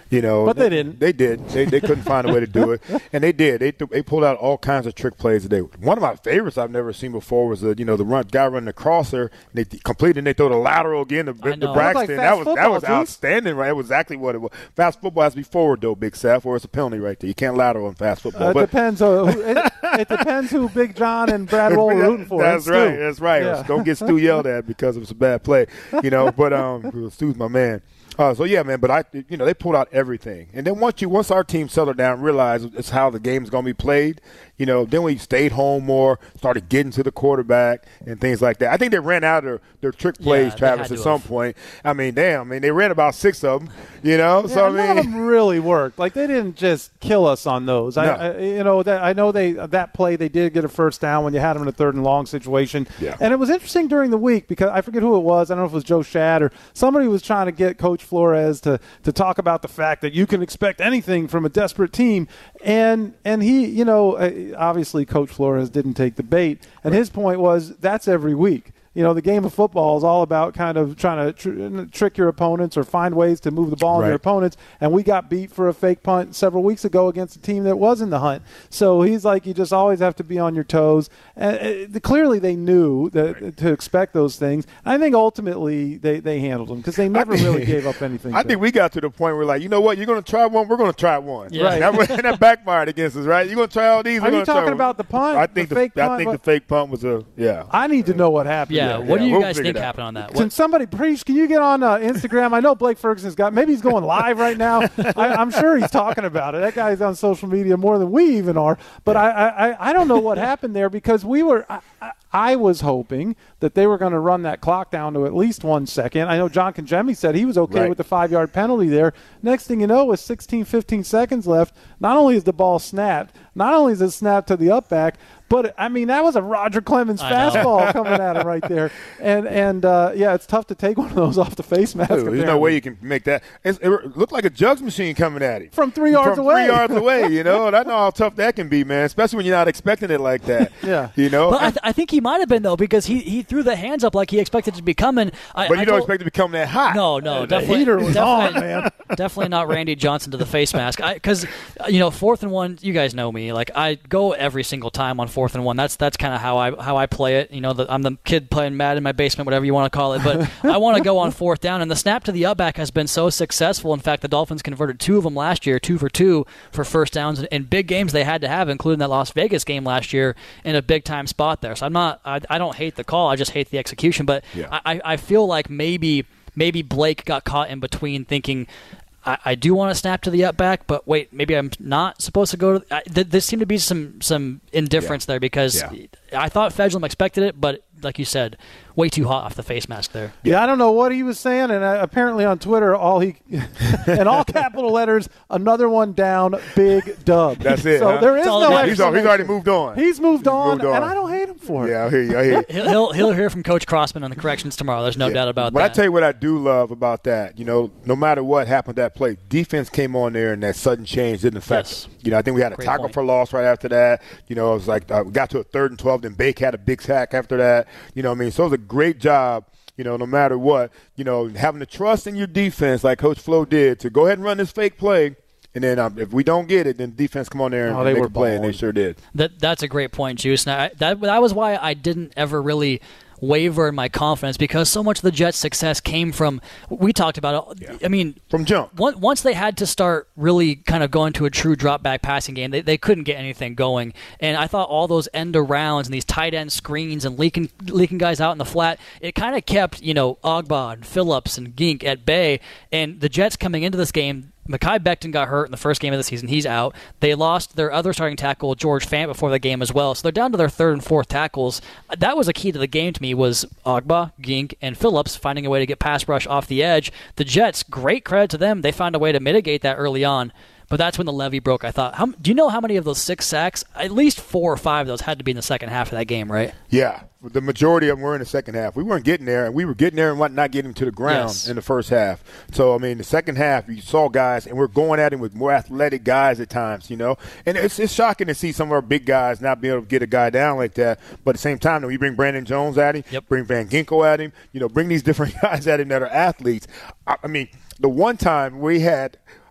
You know, but they didn't. They did. They they couldn't find a way to do it, and they did. They they pulled out all kinds of trick plays today. One of my favorites I've never seen before was the you know the run guy running the crosser. And they completed and they throw the lateral again to, to Braxton. Like that was football, that was dude. outstanding. Right, it was exactly what it was. Fast football has to be forward though, Big Seth, or it's a penalty right there. You can't lateral in fast football. Uh, it but depends. Uh, who, it, it depends who Big John and Brad Wohl are rooting for. That's right. That's right. Yeah. Don't get Stu yelled at because it was a bad play. You know, but um, Stu's my man. Uh, so yeah, man. But I, you know, they pulled out everything, and then once you, once our team settled down, realized it's how the game's going to be played. You know, then we stayed home more, started getting to the quarterback and things like that. I think they ran out of their, their trick plays, yeah, Travis, at some have. point. I mean, damn. I mean, they ran about six of them. You know, yeah, so I mean, none of them really worked. Like they didn't just kill us on those. No. I, I, you know, that I know they that play they did get a first down when you had them in a third and long situation. Yeah. And it was interesting during the week because I forget who it was. I don't know if it was Joe Shad or somebody was trying to get Coach Flores to to talk about the fact that you can expect anything from a desperate team, and and he, you know, obviously Coach Flores didn't take the bait, and his point was that's every week. You know, the game of football is all about kind of trying to tr- trick your opponents or find ways to move the ball on right. your opponents. And we got beat for a fake punt several weeks ago against a team that was in the hunt. So he's like, you just always have to be on your toes. And uh, clearly they knew that right. to expect those things. I think ultimately they, they handled them because they never think, really gave up anything. I think them. we got to the point where, like, you know what, you're going to try one, we're going to try one. Yeah. Right. That, and that backfired against us, right? You're going to try all these. Are you talking about the punt? I think the, the, fake I punt? think the fake punt was a, yeah. I need to know what happened. Yeah, there. what Yeah, do you we'll guys figure think it out. happened on that? Can What, somebody preach? Can you get on uh, Instagram? I know Blake Ferguson's got. Maybe he's going live right now. I, I'm sure he's talking about it. That guy's on social media more than we even are. But I, I, I don't know what happened there because we were. I, I, I was hoping that they were going to run that clock down to at least one second. I know John Conjemi said he was okay right. with the five-yard penalty there. Next thing you know, with sixteen, fifteen seconds left, not only is the ball snapped, not only is it snapped to the up back, but, I mean, that was a Roger Clemens fastball coming at him right there. And, and uh, yeah, it's tough to take one of those off the face mask. Dude, there's no way you can make that. It's, it looked like a jugs machine coming at him. From three yards From away. three yards away, you know. And I know how tough that can be, man, especially when you're not expecting it like that. Yeah. You know? but I, th- I think he might have been, though, because he, he threw the hands up like he expected it to be coming. I, but you I don't told, expect it to become that hot. No, no. The definitely, heater was definitely, on, man. Definitely not Randy Johnson to the face mask. Because, you know, fourth and one, you guys know me. Like, I go every single time on fourth and one. That's that's kind of how I how I play it. You know, the, I'm the kid playing Madden in my basement, whatever you want to call it. But I want to go on fourth down. And the snap to the upback has been so successful. In fact, the Dolphins converted two of them last year, two for two for first downs in big games they had to have, including that Las Vegas game last year in a big-time spot there. So I'm not I, – I don't hate the call. I just hate the execution. But yeah. I, I feel like maybe maybe Blake got caught in between thinking – I, I do want to snap to the up back, but wait, maybe I'm not supposed to go to. I, th- there seemed to be some some indifference yeah. there because yeah. I thought Fedulum expected it, but like you said, way too hot off the face mask there. Yeah, I don't know what he was saying, and uh, apparently on Twitter, all he, in all capital letters, another one down, big dub. That's it. So huh? there is all no. that He's, al- he's already moved on. He's moved, He's on, moved on, and I don't hate him for it. Yeah, I hear you. I hear you. He'll, he'll he'll hear from Coach Crossman on the corrections tomorrow. There's no Yeah. doubt about but that. I tell you what I do love about that. You know, no matter what happened that play, defense came on there and that sudden change didn't affect Yes. them. You know, I think we had a Great tackle point. for loss right after that. You know, it was like uh, we got to a third and twelve, then Bake had a big sack after that. You know what I mean? So it was a great job, you know, no matter what, you know, having the trust in your defense like Coach Flo did to go ahead and run this fake play. And then um, if we don't get it, then defense come on there and Oh, they make were a play, and they balling. sure did. That that's a great point, Juice. And I, that that was why I didn't ever really waver in my confidence because so much of the Jets' success came from. We talked about it. Yeah. I mean, From jump. Once once they had to start really kind of going to a true drop back passing game, they, they couldn't get anything going. And I thought all those end arounds and these tight end screens and leaking leaking guys out in the flat, it kind of kept, you know, Ogba and Phillips and Gink at bay. And the Jets coming into this game, Mekhi Becton got hurt in the first game of the season. He's out. They lost their other starting tackle, George Fant, before the game as well. So they're down to their third and fourth tackles. That was a key to the game to me was Ogba, Gink, and Phillips finding a way to get pass rush off the edge. The Jets, great credit to them. They found a way to mitigate that early on. But that's when the levee broke, I thought. How, do you know how many of those six sacks? At least four or five of those had to be in the second half of that game, right? Yeah. The majority of them were in the second half. We weren't getting there, and we were getting there and not getting to the ground Yes. in the first half. So, I mean, the second half, you saw guys, and we're going at him with more athletic guys at times, you know. And it's it's shocking to see some of our big guys not be able to get a guy down like that. But at the same time, we bring Brandon Jones at him, Yep. bring Van Ginkel at him, you know, bring these different guys at him that are athletes. I, I mean, the one time we had –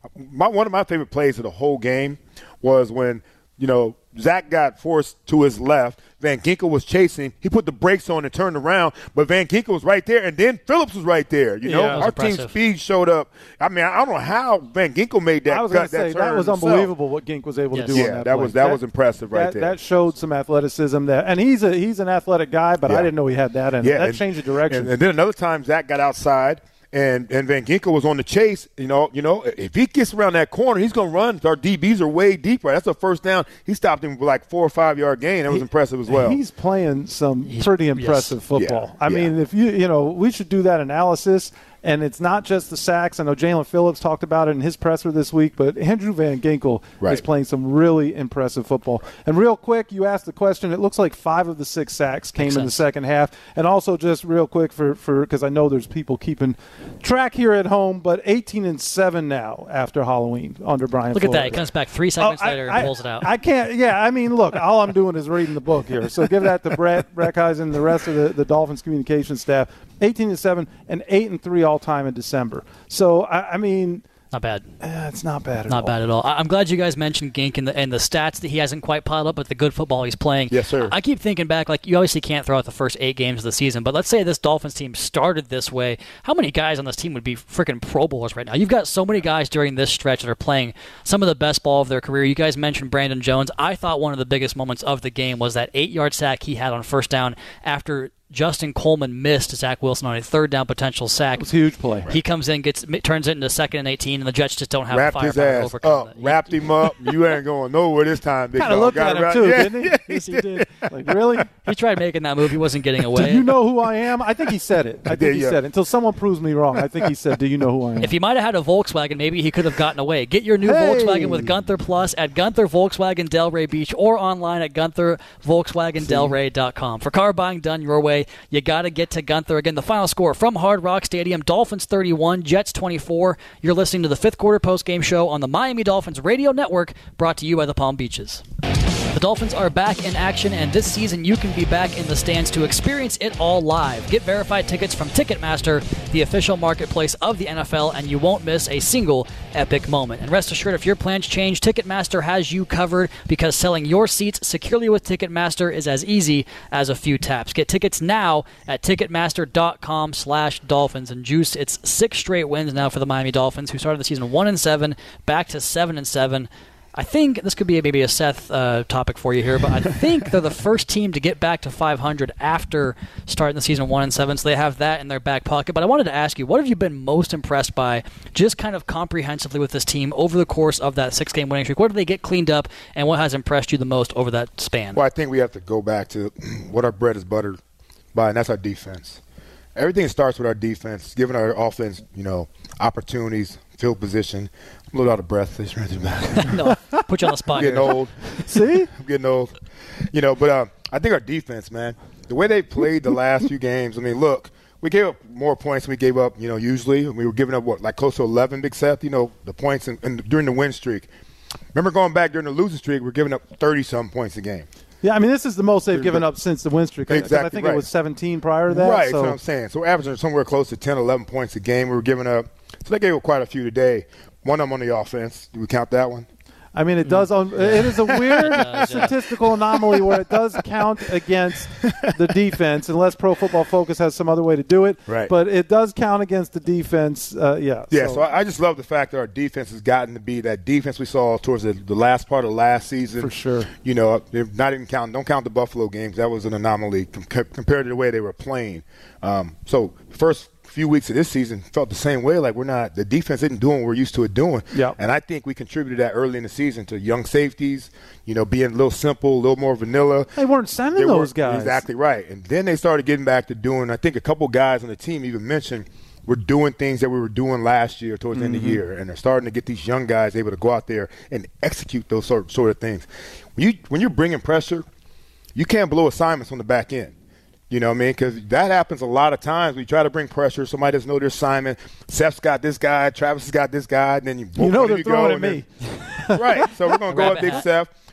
my, one of my favorite plays of the whole game was when, you know, Zach got forced to his left. Van Ginkel was chasing. He put the brakes on and turned around, but Van Ginkel was right there, and then Phillips was right there. You know, yeah, our impressive. team speed showed up. I mean, I don't know how Van Ginkel made that I was cut. going to say, that, that was himself. unbelievable what Gink was able Yes. to do Yeah, on that that play. was that, was impressive right that, there. That showed some athleticism there. And he's a he's an athletic guy, but Yeah. I didn't know he had that in him. Yeah, That and- changed the direction. And, and then another time, Zach got outside, and, and Van Ginkel was on the chase. You know, you know, if he gets around that corner, he's going to run. Our D Bs are way deeper. That's a first down. He stopped him with like four or five yard gain. That was He- impressive as well. He's playing some He's- pretty impressive yes. football. Yeah, I yeah. mean, if you you know, we should do that analysis. And it's not just the sacks. I know Jalen Phillips talked about it in his presser this week, but Andrew Van Ginkel Right. is playing some really impressive football. And real quick, you asked the question. It looks like five of the six sacks came Makes in the sense. second half. And also, just real quick for for because I know there's people keeping track here at home, but eighteen and seven now after Halloween under Brian. Look at that. Flores. He comes back three seconds Oh, I- later and I, pulls it out. I can't. Yeah, I mean, look, all I'm doing is reading the book here. So give that to Brett, Brett Kaiser, and the rest of the, the Dolphins communication staff. eighteen and seven and eight and three all time in December. So I, I mean, Not bad. eh, it's not bad at Not all. bad at all. I- I'm glad you guys mentioned Gink and the, and the stats that he hasn't quite piled up, but the good football he's playing. Yes, sir. I keep thinking back, like, you obviously can't throw out the first eight games of the season, but let's say this Dolphins team started this way. How many guys on this team would be freaking Pro Bowlers right now? You've got so many guys during this stretch that are playing some of the best ball of their career. You guys mentioned Brandon Jones. I thought one of the biggest moments of the game was that eight-yard sack he had on first down after Justin Coleman missed Zach Wilson on a third down potential sack. It was a huge play. He comes in, gets turns it into second and eighteen, and the Jets just don't have Wrapped the his firepower to ass overcome up, that. wrapped him up. You ain't going nowhere this time, big Kind of dog. looked Got at it him right. too, Yeah. didn't he? Yes, he did. Like, really? He tried making that move. He wasn't getting away. Do you know who I am? I think he said it. I think did, he yeah. said it. Until someone proves me wrong, I think he said, "Do you know who I am?" If he might have had a Volkswagen, maybe he could have gotten away. Get your new Hey! Volkswagen with Gunther Plus at Gunther Volkswagen Delray Beach or online at Gunther Volkswagen Delray dot com. For car buying done your way, you got to get to Gunther. Again, the final score from Hard Rock Stadium, Dolphins thirty-one, Jets twenty-four. You're listening to the fifth quarter postgame show on the Miami Dolphins Radio Network, brought to you by the Palm Beaches. The Dolphins are back in action, and this season you can be back in the stands to experience it all live. Get verified tickets from Ticketmaster, the official marketplace of the N F L, and you won't miss a single epic moment. And rest assured, if your plans change, Ticketmaster has you covered, because selling your seats securely with Ticketmaster is as easy as a few taps. Get tickets now at Ticketmaster.com slash Dolphins. And Juice, it's six straight wins now for the Miami Dolphins, who started the season one and seven, back to seven and seven. I think this could be a, maybe a Seth uh, topic for you here, but I think they're the first team to get back to five hundred after starting the season one and seven, so they have that in their back pocket. But I wanted to ask you, what have you been most impressed by, just kind of comprehensively with this team over the course of that six-game winning streak? What did they get cleaned up, and what has impressed you the most over that span? Well, I think we have to go back to what our bread is buttered by, and that's our defense. Everything starts with our defense, giving our offense, you know, opportunities, field position. I'm a little out of breath. Just ran through the back. No, put you on the spot I'm getting here. old. See? I'm getting old. You know, but uh, I think our defense, man, the way they played the last few games, I mean, look, we gave up more points than we gave up, you know, usually. We were giving up, what, like close to eleven, Big Seth, you know, the points in, in, during the win streak. Remember going back during the losing streak, we're giving up thirty-some points a game. Yeah, I mean, this is the most they've given up since the win streak. 'Cause Exactly I think right. it was seventeen prior to that. Right, so. that's what I'm saying. So we're averaging somewhere close to ten, eleven points a game we were giving up. So they gave up quite a few today. One of them on the offense. Do we count that one? I mean, it does. On, it is a weird does, yeah. statistical anomaly where it does count against the defense, unless Pro Football Focus has some other way to do it. Right. But it does count against the defense. Uh, yeah. Yeah, so, I, I just love the fact that our defense has gotten to be that defense we saw towards the, the last part of last season. For sure. You know, they're not even counting. Don't count the Buffalo games. That was an anomaly com- compared to the way they were playing. Um, so first few weeks of this season felt the same way. Like we're not, the defense isn't doing what we're used to it doing. Yeah. And I think we contributed that early in the season to young safeties, you know, being a little simple, a little more vanilla. They weren't sending They those weren't- guys. Exactly right. And then they started getting back to doing, I think a couple guys on the team even mentioned, we're doing things that we were doing last year towards the end of the year. And they're starting to get these young guys able to go out there and execute those sort, sort of things. When, you, when you're bringing pressure, you can't blow assignments on the back end. You know what I mean? Because that happens a lot of times. We try to bring pressure. Somebody doesn't know their assignment. Seth's got this guy. Travis has got this guy. And then you, boom, You know there they're you go, throwing at and me. then- right. So we're going to go up Rabbit Big hat. Seth.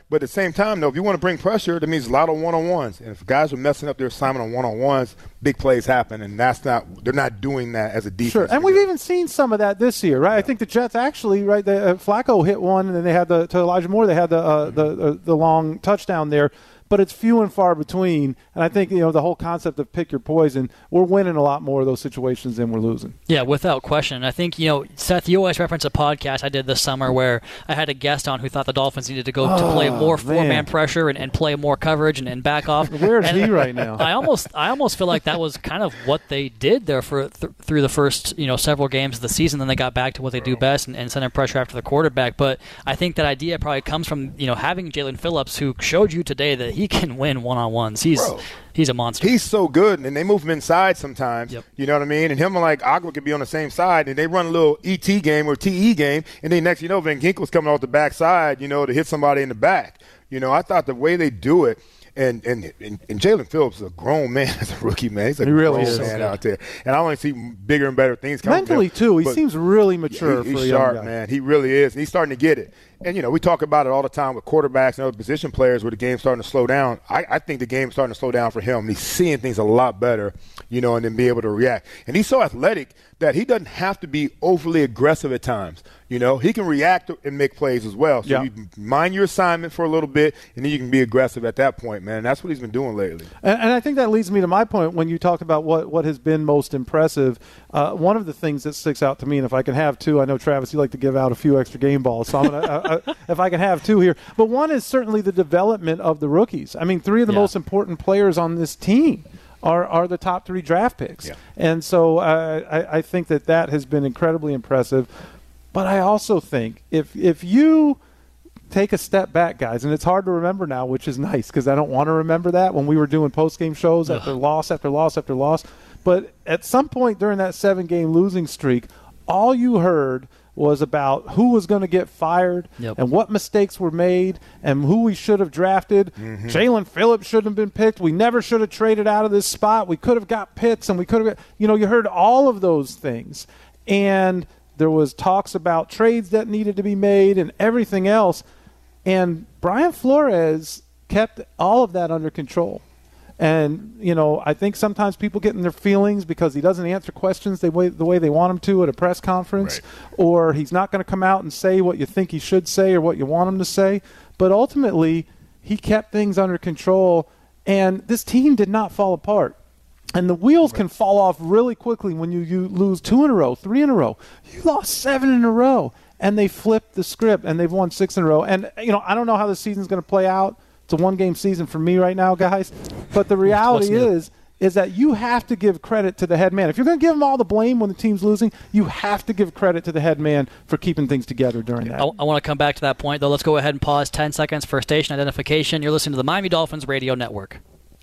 but at the same time, though, if you want to bring pressure, that means a lot of one-on-ones. And if guys are messing up their assignment on one-on-ones, big plays happen, and that's not – they're not doing that as a defense. Sure, and we've even seen some of that this year, right? Yeah. I think the Jets actually, right, the, uh, Flacco hit one, and then they had the – to Elijah Moore, they had the, uh, the, uh, the long touchdown there. But it's few and far between, and I think, you know, the whole concept of pick your poison, we're winning a lot more of those situations than we're losing. Yeah, without question. I think, you know, Seth, you always reference a podcast I did this summer where I had a guest on who thought the Dolphins needed to go oh, to play more man. four-man pressure and, and play more coverage and, and back off. Where's and he right now? I almost I almost feel like that was kind of what they did there for th- through the first, you know, several games of the season. Then they got back to what they do best and, and sending pressure after the quarterback. But I think that idea probably comes from, you know, having Jalen Phillips, who showed you today that he can win one on-ones. He's Bro, he's a monster. He's so good, and they move him inside sometimes. Yep. You know what I mean? And him and like Agua could be on the same side, and they run a little E T game or T E game, and then next you know Van Ginkel's coming off the backside, you know, to hit somebody in the back. You know, I thought the way they do it. And and, and, and Jalen Phillips is a grown man as a rookie, man. He's a he really grown is. man out there. And I only see bigger and better things coming Mentally, from him. too. He seems really mature he, for he's a young sharp, guy. man. He really is. And he's starting to get it. And, you know, we talk about it all the time with quarterbacks and other position players where the game's starting to slow down. I, I think the game's starting to slow down for him. He's seeing things a lot better, you know, and then be able to react. And he's so athletic that he doesn't have to be overly aggressive at times. You know, he can react and make plays as well. So yeah. you mind your assignment for a little bit, and then you can be aggressive at that point, man. That's what he's been doing lately. And, and I think that leads me to my point when you talk about what, what has been most impressive. Uh, one of the things that sticks out to me, and if I can have two, I know, Travis, you like to give out a few extra game balls, so I'm gonna, uh, uh, if I can have two here. But one is certainly the development of the rookies. I mean, three of the yeah. most important players on this team are, are the top three draft picks. Yeah. And so uh, I, I think that that has been incredibly impressive. But I also think if if you take a step back, guys, and it's hard to remember now, which is nice because I don't want to remember that when we were doing post-game shows after Ugh. loss after loss after loss. But at some point during that seven-game losing streak, all you heard was about who was going to get fired yep. and what mistakes were made and who we should have drafted. Mm-hmm. Jalen Phillips shouldn't have been picked. We never should have traded out of this spot. We could have got Pitts, and we could have – you know, you heard all of those things. And – there was talks about trades that needed to be made and everything else. And Brian Flores kept all of that under control. And, you know, I think sometimes people get in their feelings because he doesn't answer questions the way, the way they want him to at a press conference, right. or he's not going to come out and say what you think he should say or what you want him to say. But ultimately, he kept things under control, and this team did not fall apart. And the wheels can fall off really quickly when you, you lose two in a row, three in a row. You lost seven in a row, and they flipped the script, and they've won six in a row. And, you know, I don't know how the season's going to play out. It's a one-game season for me right now, guys. But the reality is is that you have to give credit to the head man. If you're going to give him all the blame when the team's losing, you have to give credit to the head man for keeping things together during that. I, I want to come back to that point, though. Let's go ahead and pause ten seconds for station identification. You're listening to the Miami Dolphins Radio Network.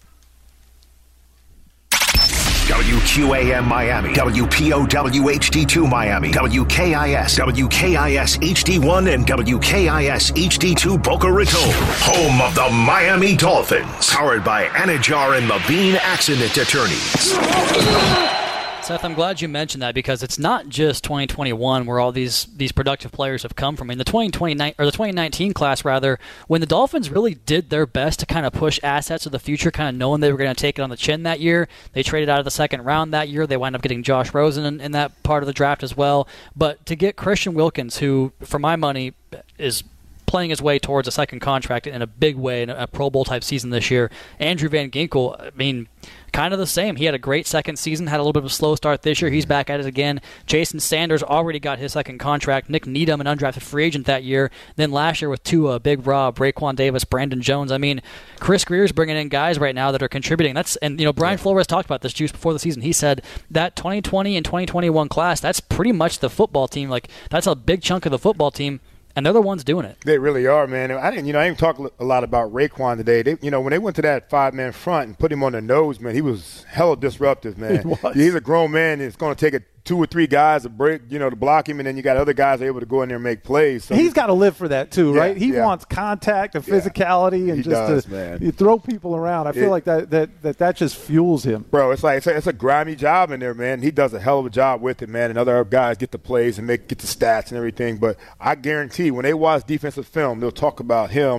W Q A M Miami, W P O W H D two Miami, W K I S, W K I S H D one, and W K I S H D two Boca Raton. Home of the Miami Dolphins. Powered by Anajar and Levine Accident Attorneys. Seth, I'm glad you mentioned that because it's not just twenty twenty-one where all these these productive players have come from. In the twenty twenty or the twenty nineteen class, rather, when the Dolphins really did their best to kind of push assets of the future, kind of knowing they were going to take it on the chin that year, they traded out of the second round that year. They wound up getting Josh Rosen in, in that part of the draft as well. But to get Christian Wilkins, who, for my money, is playing his way towards a second contract in a big way in a Pro Bowl type season this year, Andrew Van Ginkel, I mean, kind of the same. He had a great second season, had a little bit of a slow start this year. He's back at it again. Jason Sanders already got his second contract. Nick Needham, an undrafted free agent that year. Then last year with Tua, Big Rob, Raekwon Davis, Brandon Jones. I mean, Chris Greer's bringing in guys right now that are contributing. That's and you know Brian yeah. Flores talked about this juice before the season. He said that twenty twenty and twenty twenty-one class, that's pretty much the football team. Like that's a big chunk of the football team. And they're the ones doing it. They really are, man. I didn't, you know, I didn't talk a lot about Raekwon today. They, you know, when they went to that five-man front and put him on the nose, man, he was hella disruptive, man. He was. He's a grown man. And it's going to take a two or three guys to break, you know, to block him, and then you got other guys able to go in there and make plays. So he's got to live for that too, yeah, right? He yeah. wants contact and physicality, yeah. and he just does, to man. you throw people around. I feel it, like that, that that that just fuels him, bro. It's like it's a, it's a grimy job in there, man. He does a hell of a job with it, man. And other guys get the plays and make get the stats and everything. But I guarantee when they watch defensive film, they'll talk about him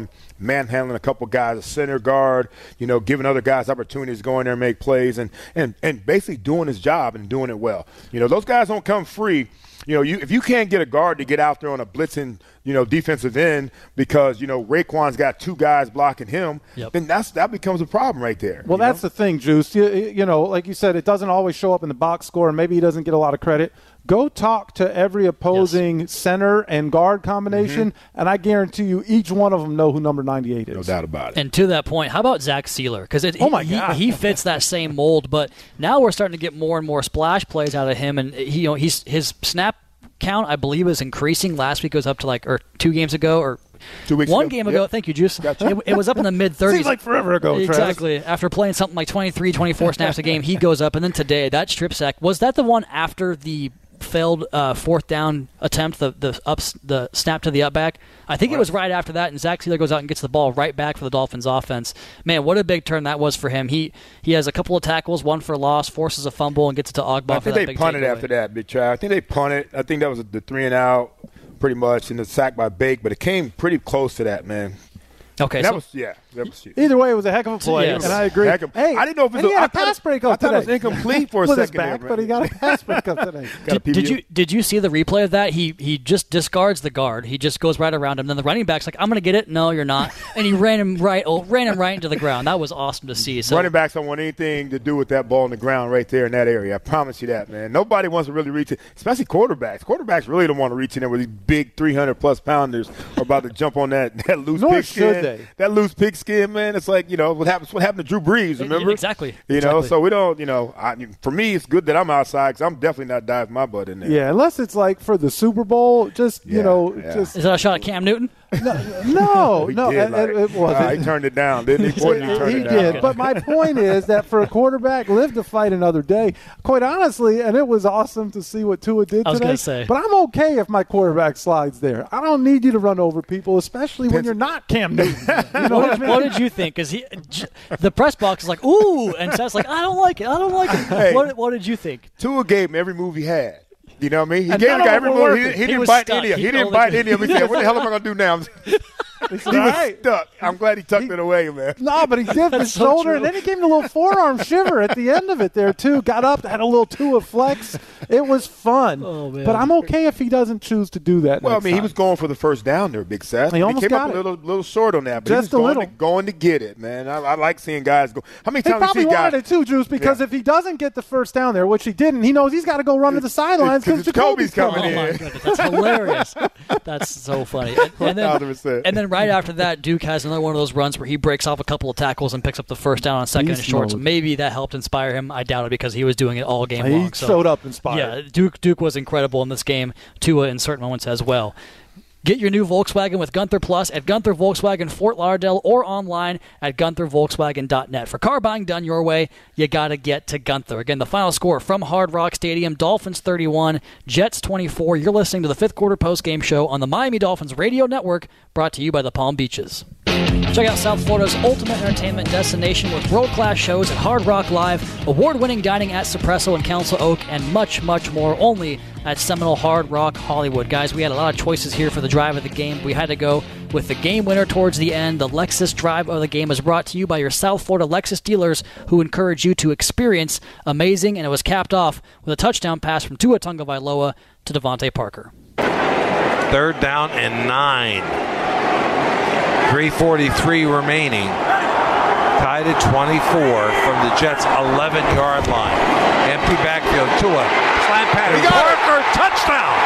manhandling a couple guys, a center guard, you know, giving other guys opportunities to go in there and make plays, and, and, and basically doing his job and doing it well. You know, those guys don't come free. You know, you if you can't get a guard to get out there on a blitzing, you know, defensive end because, you know, Raekwon's got two guys blocking him, yep. then that's that becomes a problem right there. Well, that's know? the thing, Juice. You, you know, like you said, it doesn't always show up in the box score, and maybe he doesn't get a lot of credit. Go talk to every opposing yes. center and guard combination, mm-hmm. and I guarantee you each one of them know who number ninety-eight is. No doubt about it. And to that point, how about Zach Sealer? Because oh my he, God. he fits that same mold, but now we're starting to get more and more splash plays out of him, and he, you know, he's his snap count, I believe, is increasing. Last week it was up to like, or two games ago, or two weeks one ago. game ago. Yep. Thank you, Juice. Gotcha. It, it was up in the mid thirties. Seems like forever ago. Exactly. Travis. After playing something like twenty-three, twenty-four snaps a game, he goes up, and then today that strip sack, was that the one after the failed uh, fourth down attempt, the the ups, the snap to the up back? I think right. it was right after that, and Zach Sealer goes out and gets the ball right back for the Dolphins offense. Man, what a big turn that was for him. He he has a couple of tackles, one for loss, forces a fumble, and gets it to Ogbah I for that think big they punted takeaway. after that, Big Trav. I think they punted. I think that was the three and out pretty much, and the sack by Bake, but it came pretty close to that, man. Okay, and that so was yeah. That was huge. Either way, it was a heck of a play, Yes. and I agree. Of, hey, I didn't know if it was and he a, had I a pass thought, breakup I thought today. it was incomplete for a with second. his back, there, but he got a pass breakup today. Got a Did, did you did you see the replay of that? He he just discards the guard. He just goes right around him. Then the running back's like, "I'm going to get it." No, you're not. And he ran him right oh, ran him right into the ground. That was awesome to see. So running backs don't want anything to do with that ball on the ground right there in that area. I promise you that, man. Nobody wants to really reach it, especially quarterbacks. Quarterbacks really don't want to reach in there with these big three hundred plus pounders are about to jump on that that loose Nor pigskin. should they. That loose pigskin, man. It's like, you know, what happens. What happened to Drew Brees? Remember? Exactly. You exactly. know, so we don't. You know, I, for me, it's good that I'm outside because I'm definitely not diving my butt in there. Yeah, unless it's like for the Super Bowl, just you Yeah, know, yeah. just Is that a shot at Cam Newton? no, no, He no did, it, like, it, it wasn't. uh, he turned it down, didn't he? Boy, he turned he it down. did, but my point is that for a quarterback, live to fight another day. Quite honestly, and it was awesome to see what Tua did I was today. gonna say. But I'm okay if my quarterback slides there. I don't need you to run over people, especially when you're not Cam Newton. You know What what I did, mean? what did you think? Because the press box is like, ooh, and Seth's like, I don't like it. I don't like it. Hey. What, what did you think? Tua gave him every move he had. You know what I mean? He And gave none the guy of them every were move. He, working. he He didn't was bite stuck. any of He He didn't only bite could- any of them. He said, what the hell am I going to do now? He was Right. stuck. I'm glad he tucked it away, man. No, but he dipped his so shoulder, true. and then he gave him a little forearm shiver at the end of it there, too. Got up, had a little Tua flex. It was fun. Oh, man. But I'm okay if he doesn't choose to do that Well, I next mean, he time. was going for the first down there, Big Seth. He almost came got up it. a little, little short on that, but Just he was a going little. to, going to get it, man. I, I like seeing guys go. How many He times you probably see wanted guys? it too, Juice, because Yeah. if he doesn't get the first down there, which he didn't, he knows he's got to go run to the sidelines because Jacoby's Jacoby's coming coming. Oh, my in. goodness. That's hilarious. That's so funny. And, and, one then, thousand percent. and then right after that, Duke has another one of those runs where he breaks off a couple of tackles and picks up the first down on second Beast and short. So mode. maybe that helped inspire him. I doubt it because he was doing it all game He long. So, showed up inspired. yeah, Duke Duke was incredible in this game. Tua in certain moments as well. Get your new Volkswagen with Gunther Plus at Gunther Volkswagen Fort Lauderdale or online at gunther volkswagen dot net. For car buying done your way, you got to get to Gunther. Again, the final score from Hard Rock Stadium, Dolphins thirty-one, Jets twenty-four. You're listening to the fifth quarter postgame show on the Miami Dolphins Radio Network, brought to you by the Palm Beaches. Check out South Florida's ultimate entertainment destination with world-class shows at Hard Rock Live, award-winning dining at Suppresso and Council Oak, and much, much more only at Seminole Hard Rock Hollywood. Guys, we had a lot of choices here for the drive of the game. We had to go with the game winner towards the end. The Lexus drive of the game is brought to you by your South Florida Lexus dealers who encourage you to experience amazing, and it was capped off with a touchdown pass from Tua Tagovailoa to Devontae Parker. Third down and nine. three forty-three remaining. Tied at twenty-four from the Jets' eleven-yard line. Empty backfield. Tua. Slant pattern. Parker. Touchdown.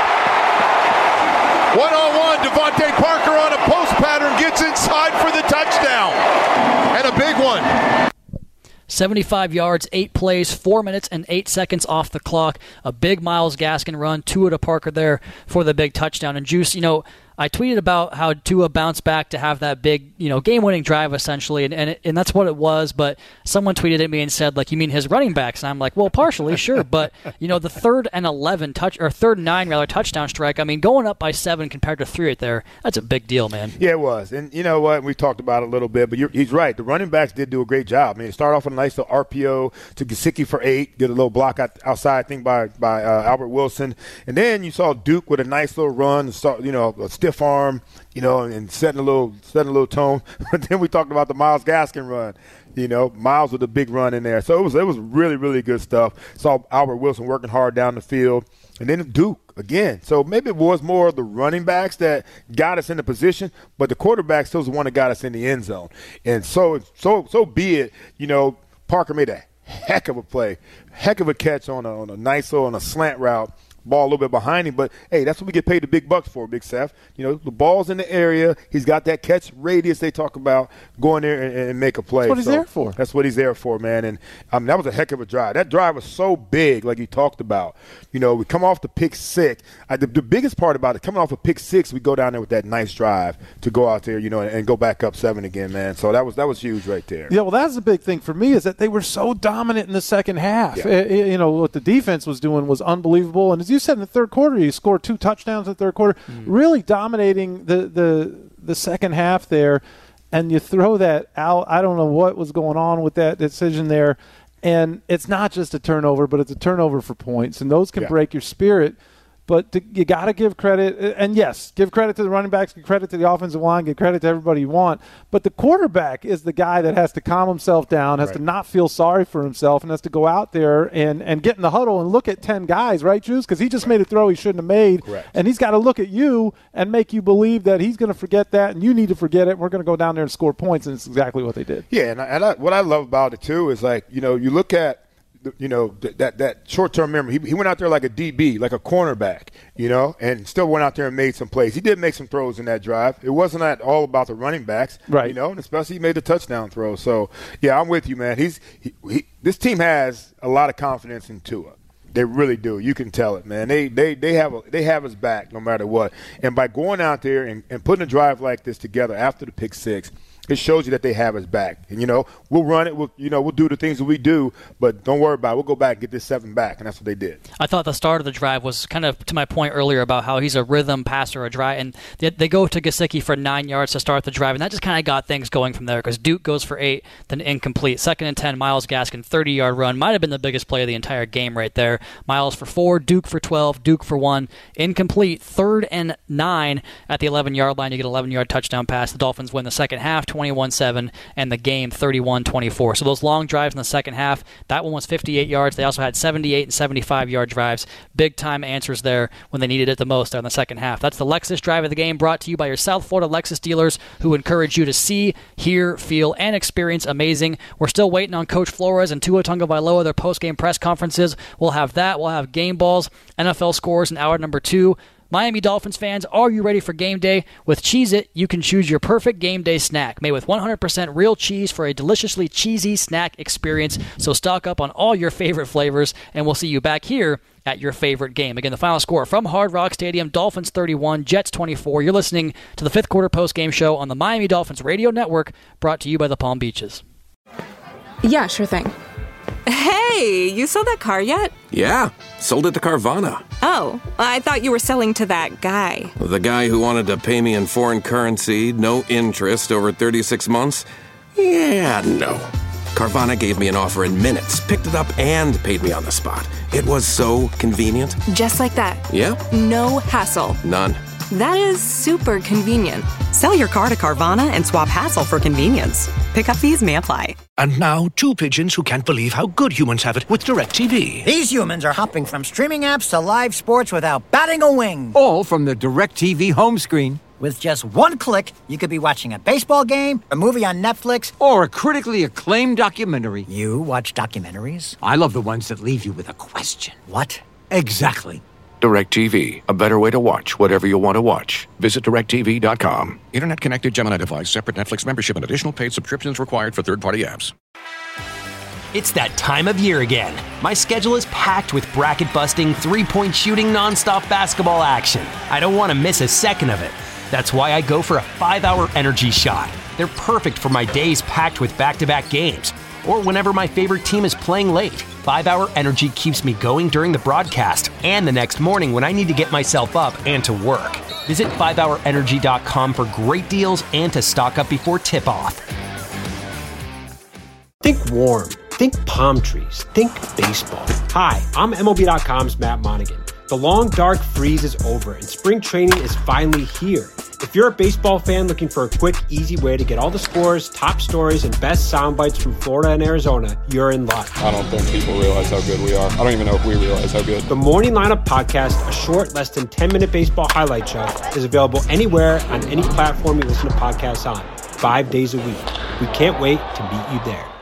One-on-one. Devontae Parker on a post pattern. Gets inside for the touchdown. And a big one. seventy-five yards, eight plays, four minutes and eight seconds off the clock. A big Myles Gaskin run. Tua to Parker there for the big touchdown. And Juice, you know, I tweeted about how Tua bounced back to have that big, you know, game-winning drive essentially, and and, it, and that's what it was. But someone tweeted at me and said, like, you mean his running backs? And I'm like, well, partially, sure, but you know, the third and eleven touch or third and nine rather touchdown strike. I mean, going up by seven compared to three right there, that's a big deal, man. Yeah, it was, and you know what? We talked about it a little bit, but you're, he's right. The running backs did do a great job. I mean, start off with a nice little R P O to Gesicki for eight, get a little block out, outside, I think by by uh, Albert Wilson, and then you saw Duke with a nice little run, saw, you know, a stiff stiff arm, you know, and setting a little setting a little tone. But then we talked about the Myles Gaskin run. You know, Myles with a big run in there. So it was it was really, really good stuff. Saw Albert Wilson working hard down the field. And then Duke again. So maybe it was more of the running backs that got us in the position, but the quarterback still was the one that got us in the end zone. And so so so be it. You know, Parker made a heck of a play, heck of a catch on a, on a nice little on a slant route. Ball a little bit behind him, but hey, that's what we get paid the big bucks for, Big Seth. You know, the ball's in the area. He's got that catch radius they talk about. Go in there and, and make a play. That's what he's so there for. That's what he's there for, man. And um, that was a heck of a drive. That drive was so big, like you talked about. You know, we come off the pick six. I, the, the biggest part about it, coming off a pick six, we go down there with that nice drive to go out there, you know, and, and go back up seven again, man. So that was that was huge right there. Yeah, well, that's the big thing for me is that they were so dominant in the second half. Yeah. It, it, you know, what the defense was doing was unbelievable. And as you said, in the third quarter, you scored two touchdowns in the third quarter, mm. really dominating the, the the second half there. And you throw that out. I don't know what was going on with that decision there. And it's not just a turnover, but it's a turnover for points. And those can yeah. break your spirit. But to, you got to give credit. And, yes, give credit to the running backs, give credit to the offensive line, give credit to everybody you want. But the quarterback is the guy that has to calm himself down, has right. to not feel sorry for himself, and has to go out there and, and get in the huddle and look at ten guys, right, Juice? Because he just right. made a throw he shouldn't have made. Correct. And he's got to look at you and make you believe that he's going to forget that and you need to forget it. We're going to go down there and score points, and it's exactly what they did. Yeah, and, I, and I, what I love about it, too, is, like, you know, you look at, you know, that that short-term memory. He, he went out there like a D B, like a cornerback, you know, and still went out there and made some plays. He did make some throws in that drive. It wasn't at all about the running backs, right? You know, and especially he made the touchdown throw. So, yeah, I'm with you, man. He's he, he, this team has a lot of confidence in Tua. They really do. You can tell it, man. They they they have a, they have his back no matter what. And by going out there and, and putting a drive like this together after the pick six, it shows you that they have his back. And, you know, we'll run it. We'll, you know, we'll do the things that we do, but don't worry about it. We'll go back and get this seven back, and that's what they did. I thought the start of the drive was kind of to my point earlier about how he's a rhythm passer, a drive, and they, they go to Gesicki for nine yards to start the drive, and that just kind of got things going from there because Duke goes for eight, then incomplete. Second and ten, Myles Gaskin, thirty-yard run. Might have been the biggest play of the entire game right there. Myles for four, Duke for twelve, Duke for one, incomplete. Third and nine at the eleven-yard line. You get an eleven-yard touchdown pass. The Dolphins win the second half, twenty-one seven, and the game thirty-one twenty-four. So those long drives in the second half, that one was fifty-eight yards. They also had seventy-eight and seventy-five-yard drives. Big-time answers there when they needed it the most there in the second half. That's the Lexus Drive of the Game, brought to you by your South Florida Lexus dealers who encourage you to see, hear, feel, and experience amazing. We're still waiting on Coach Flores and Tua Tagovailoa, their post-game press conferences. We'll have that. We'll have game balls, N F L scores in hour number two. Miami Dolphins fans, are you ready for game day? With Cheez-It, you can choose your perfect game day snack, made with one hundred percent real cheese for a deliciously cheesy snack experience. So stock up on all your favorite flavors, and we'll see you back here at your favorite game. Again, the final score from Hard Rock Stadium, Dolphins thirty-one, Jets twenty-four. You're listening to the fifth quarter post-game show on the Miami Dolphins Radio Network, brought to you by the Palm Beaches. Yeah, sure thing. Hey, you sold that car yet? Yeah, sold it to Carvana. Oh, I thought you were selling to that guy. The guy who wanted to pay me in foreign currency, no interest, over thirty-six months? Yeah, no. Carvana gave me an offer in minutes, picked it up, and paid me on the spot. It was so convenient. Just like that? Yeah. No hassle. None. That is super convenient. Sell your car to Carvana and swap hassle for convenience. Pickup fees may apply. And now, two pigeons who can't believe how good humans have it with DirecTV. These humans are hopping from streaming apps to live sports without batting a wing. All from the DirecTV home screen. With just one click, you could be watching a baseball game, a movie on Netflix, or a critically acclaimed documentary. You watch documentaries? I love the ones that leave you with a question. What? Exactly. DirecTV, a better way to watch whatever you want to watch. Visit direct T V dot com. Internet connected Gemini device, separate Netflix membership, and additional paid subscriptions required for third-party apps. It's that time of year again. My schedule is packed with bracket-busting, three-point shooting, nonstop basketball action. I don't want to miss a second of it. That's why I go for a five-hour energy shot. They're perfect for my days packed with back-to-back games, or whenever my favorite team is playing late. five-hour energy keeps me going during the broadcast and the next morning when I need to get myself up and to work. Visit five hour energy dot com for great deals and to stock up before tip-off. Think warm. Think palm trees. Think baseball. Hi, I'm M L B dot com's Matt Monaghan. The long, dark freeze is over, and spring training is finally here. If you're a baseball fan looking for a quick, easy way to get all the scores, top stories, and best sound bites from Florida and Arizona, you're in luck. I don't think people realize how good we are. I don't even know if we realize how good. The Morning Lineup Podcast, a short, less than ten-minute baseball highlight show, is available anywhere on any platform you listen to podcasts on, five days a week. We can't wait to meet you there.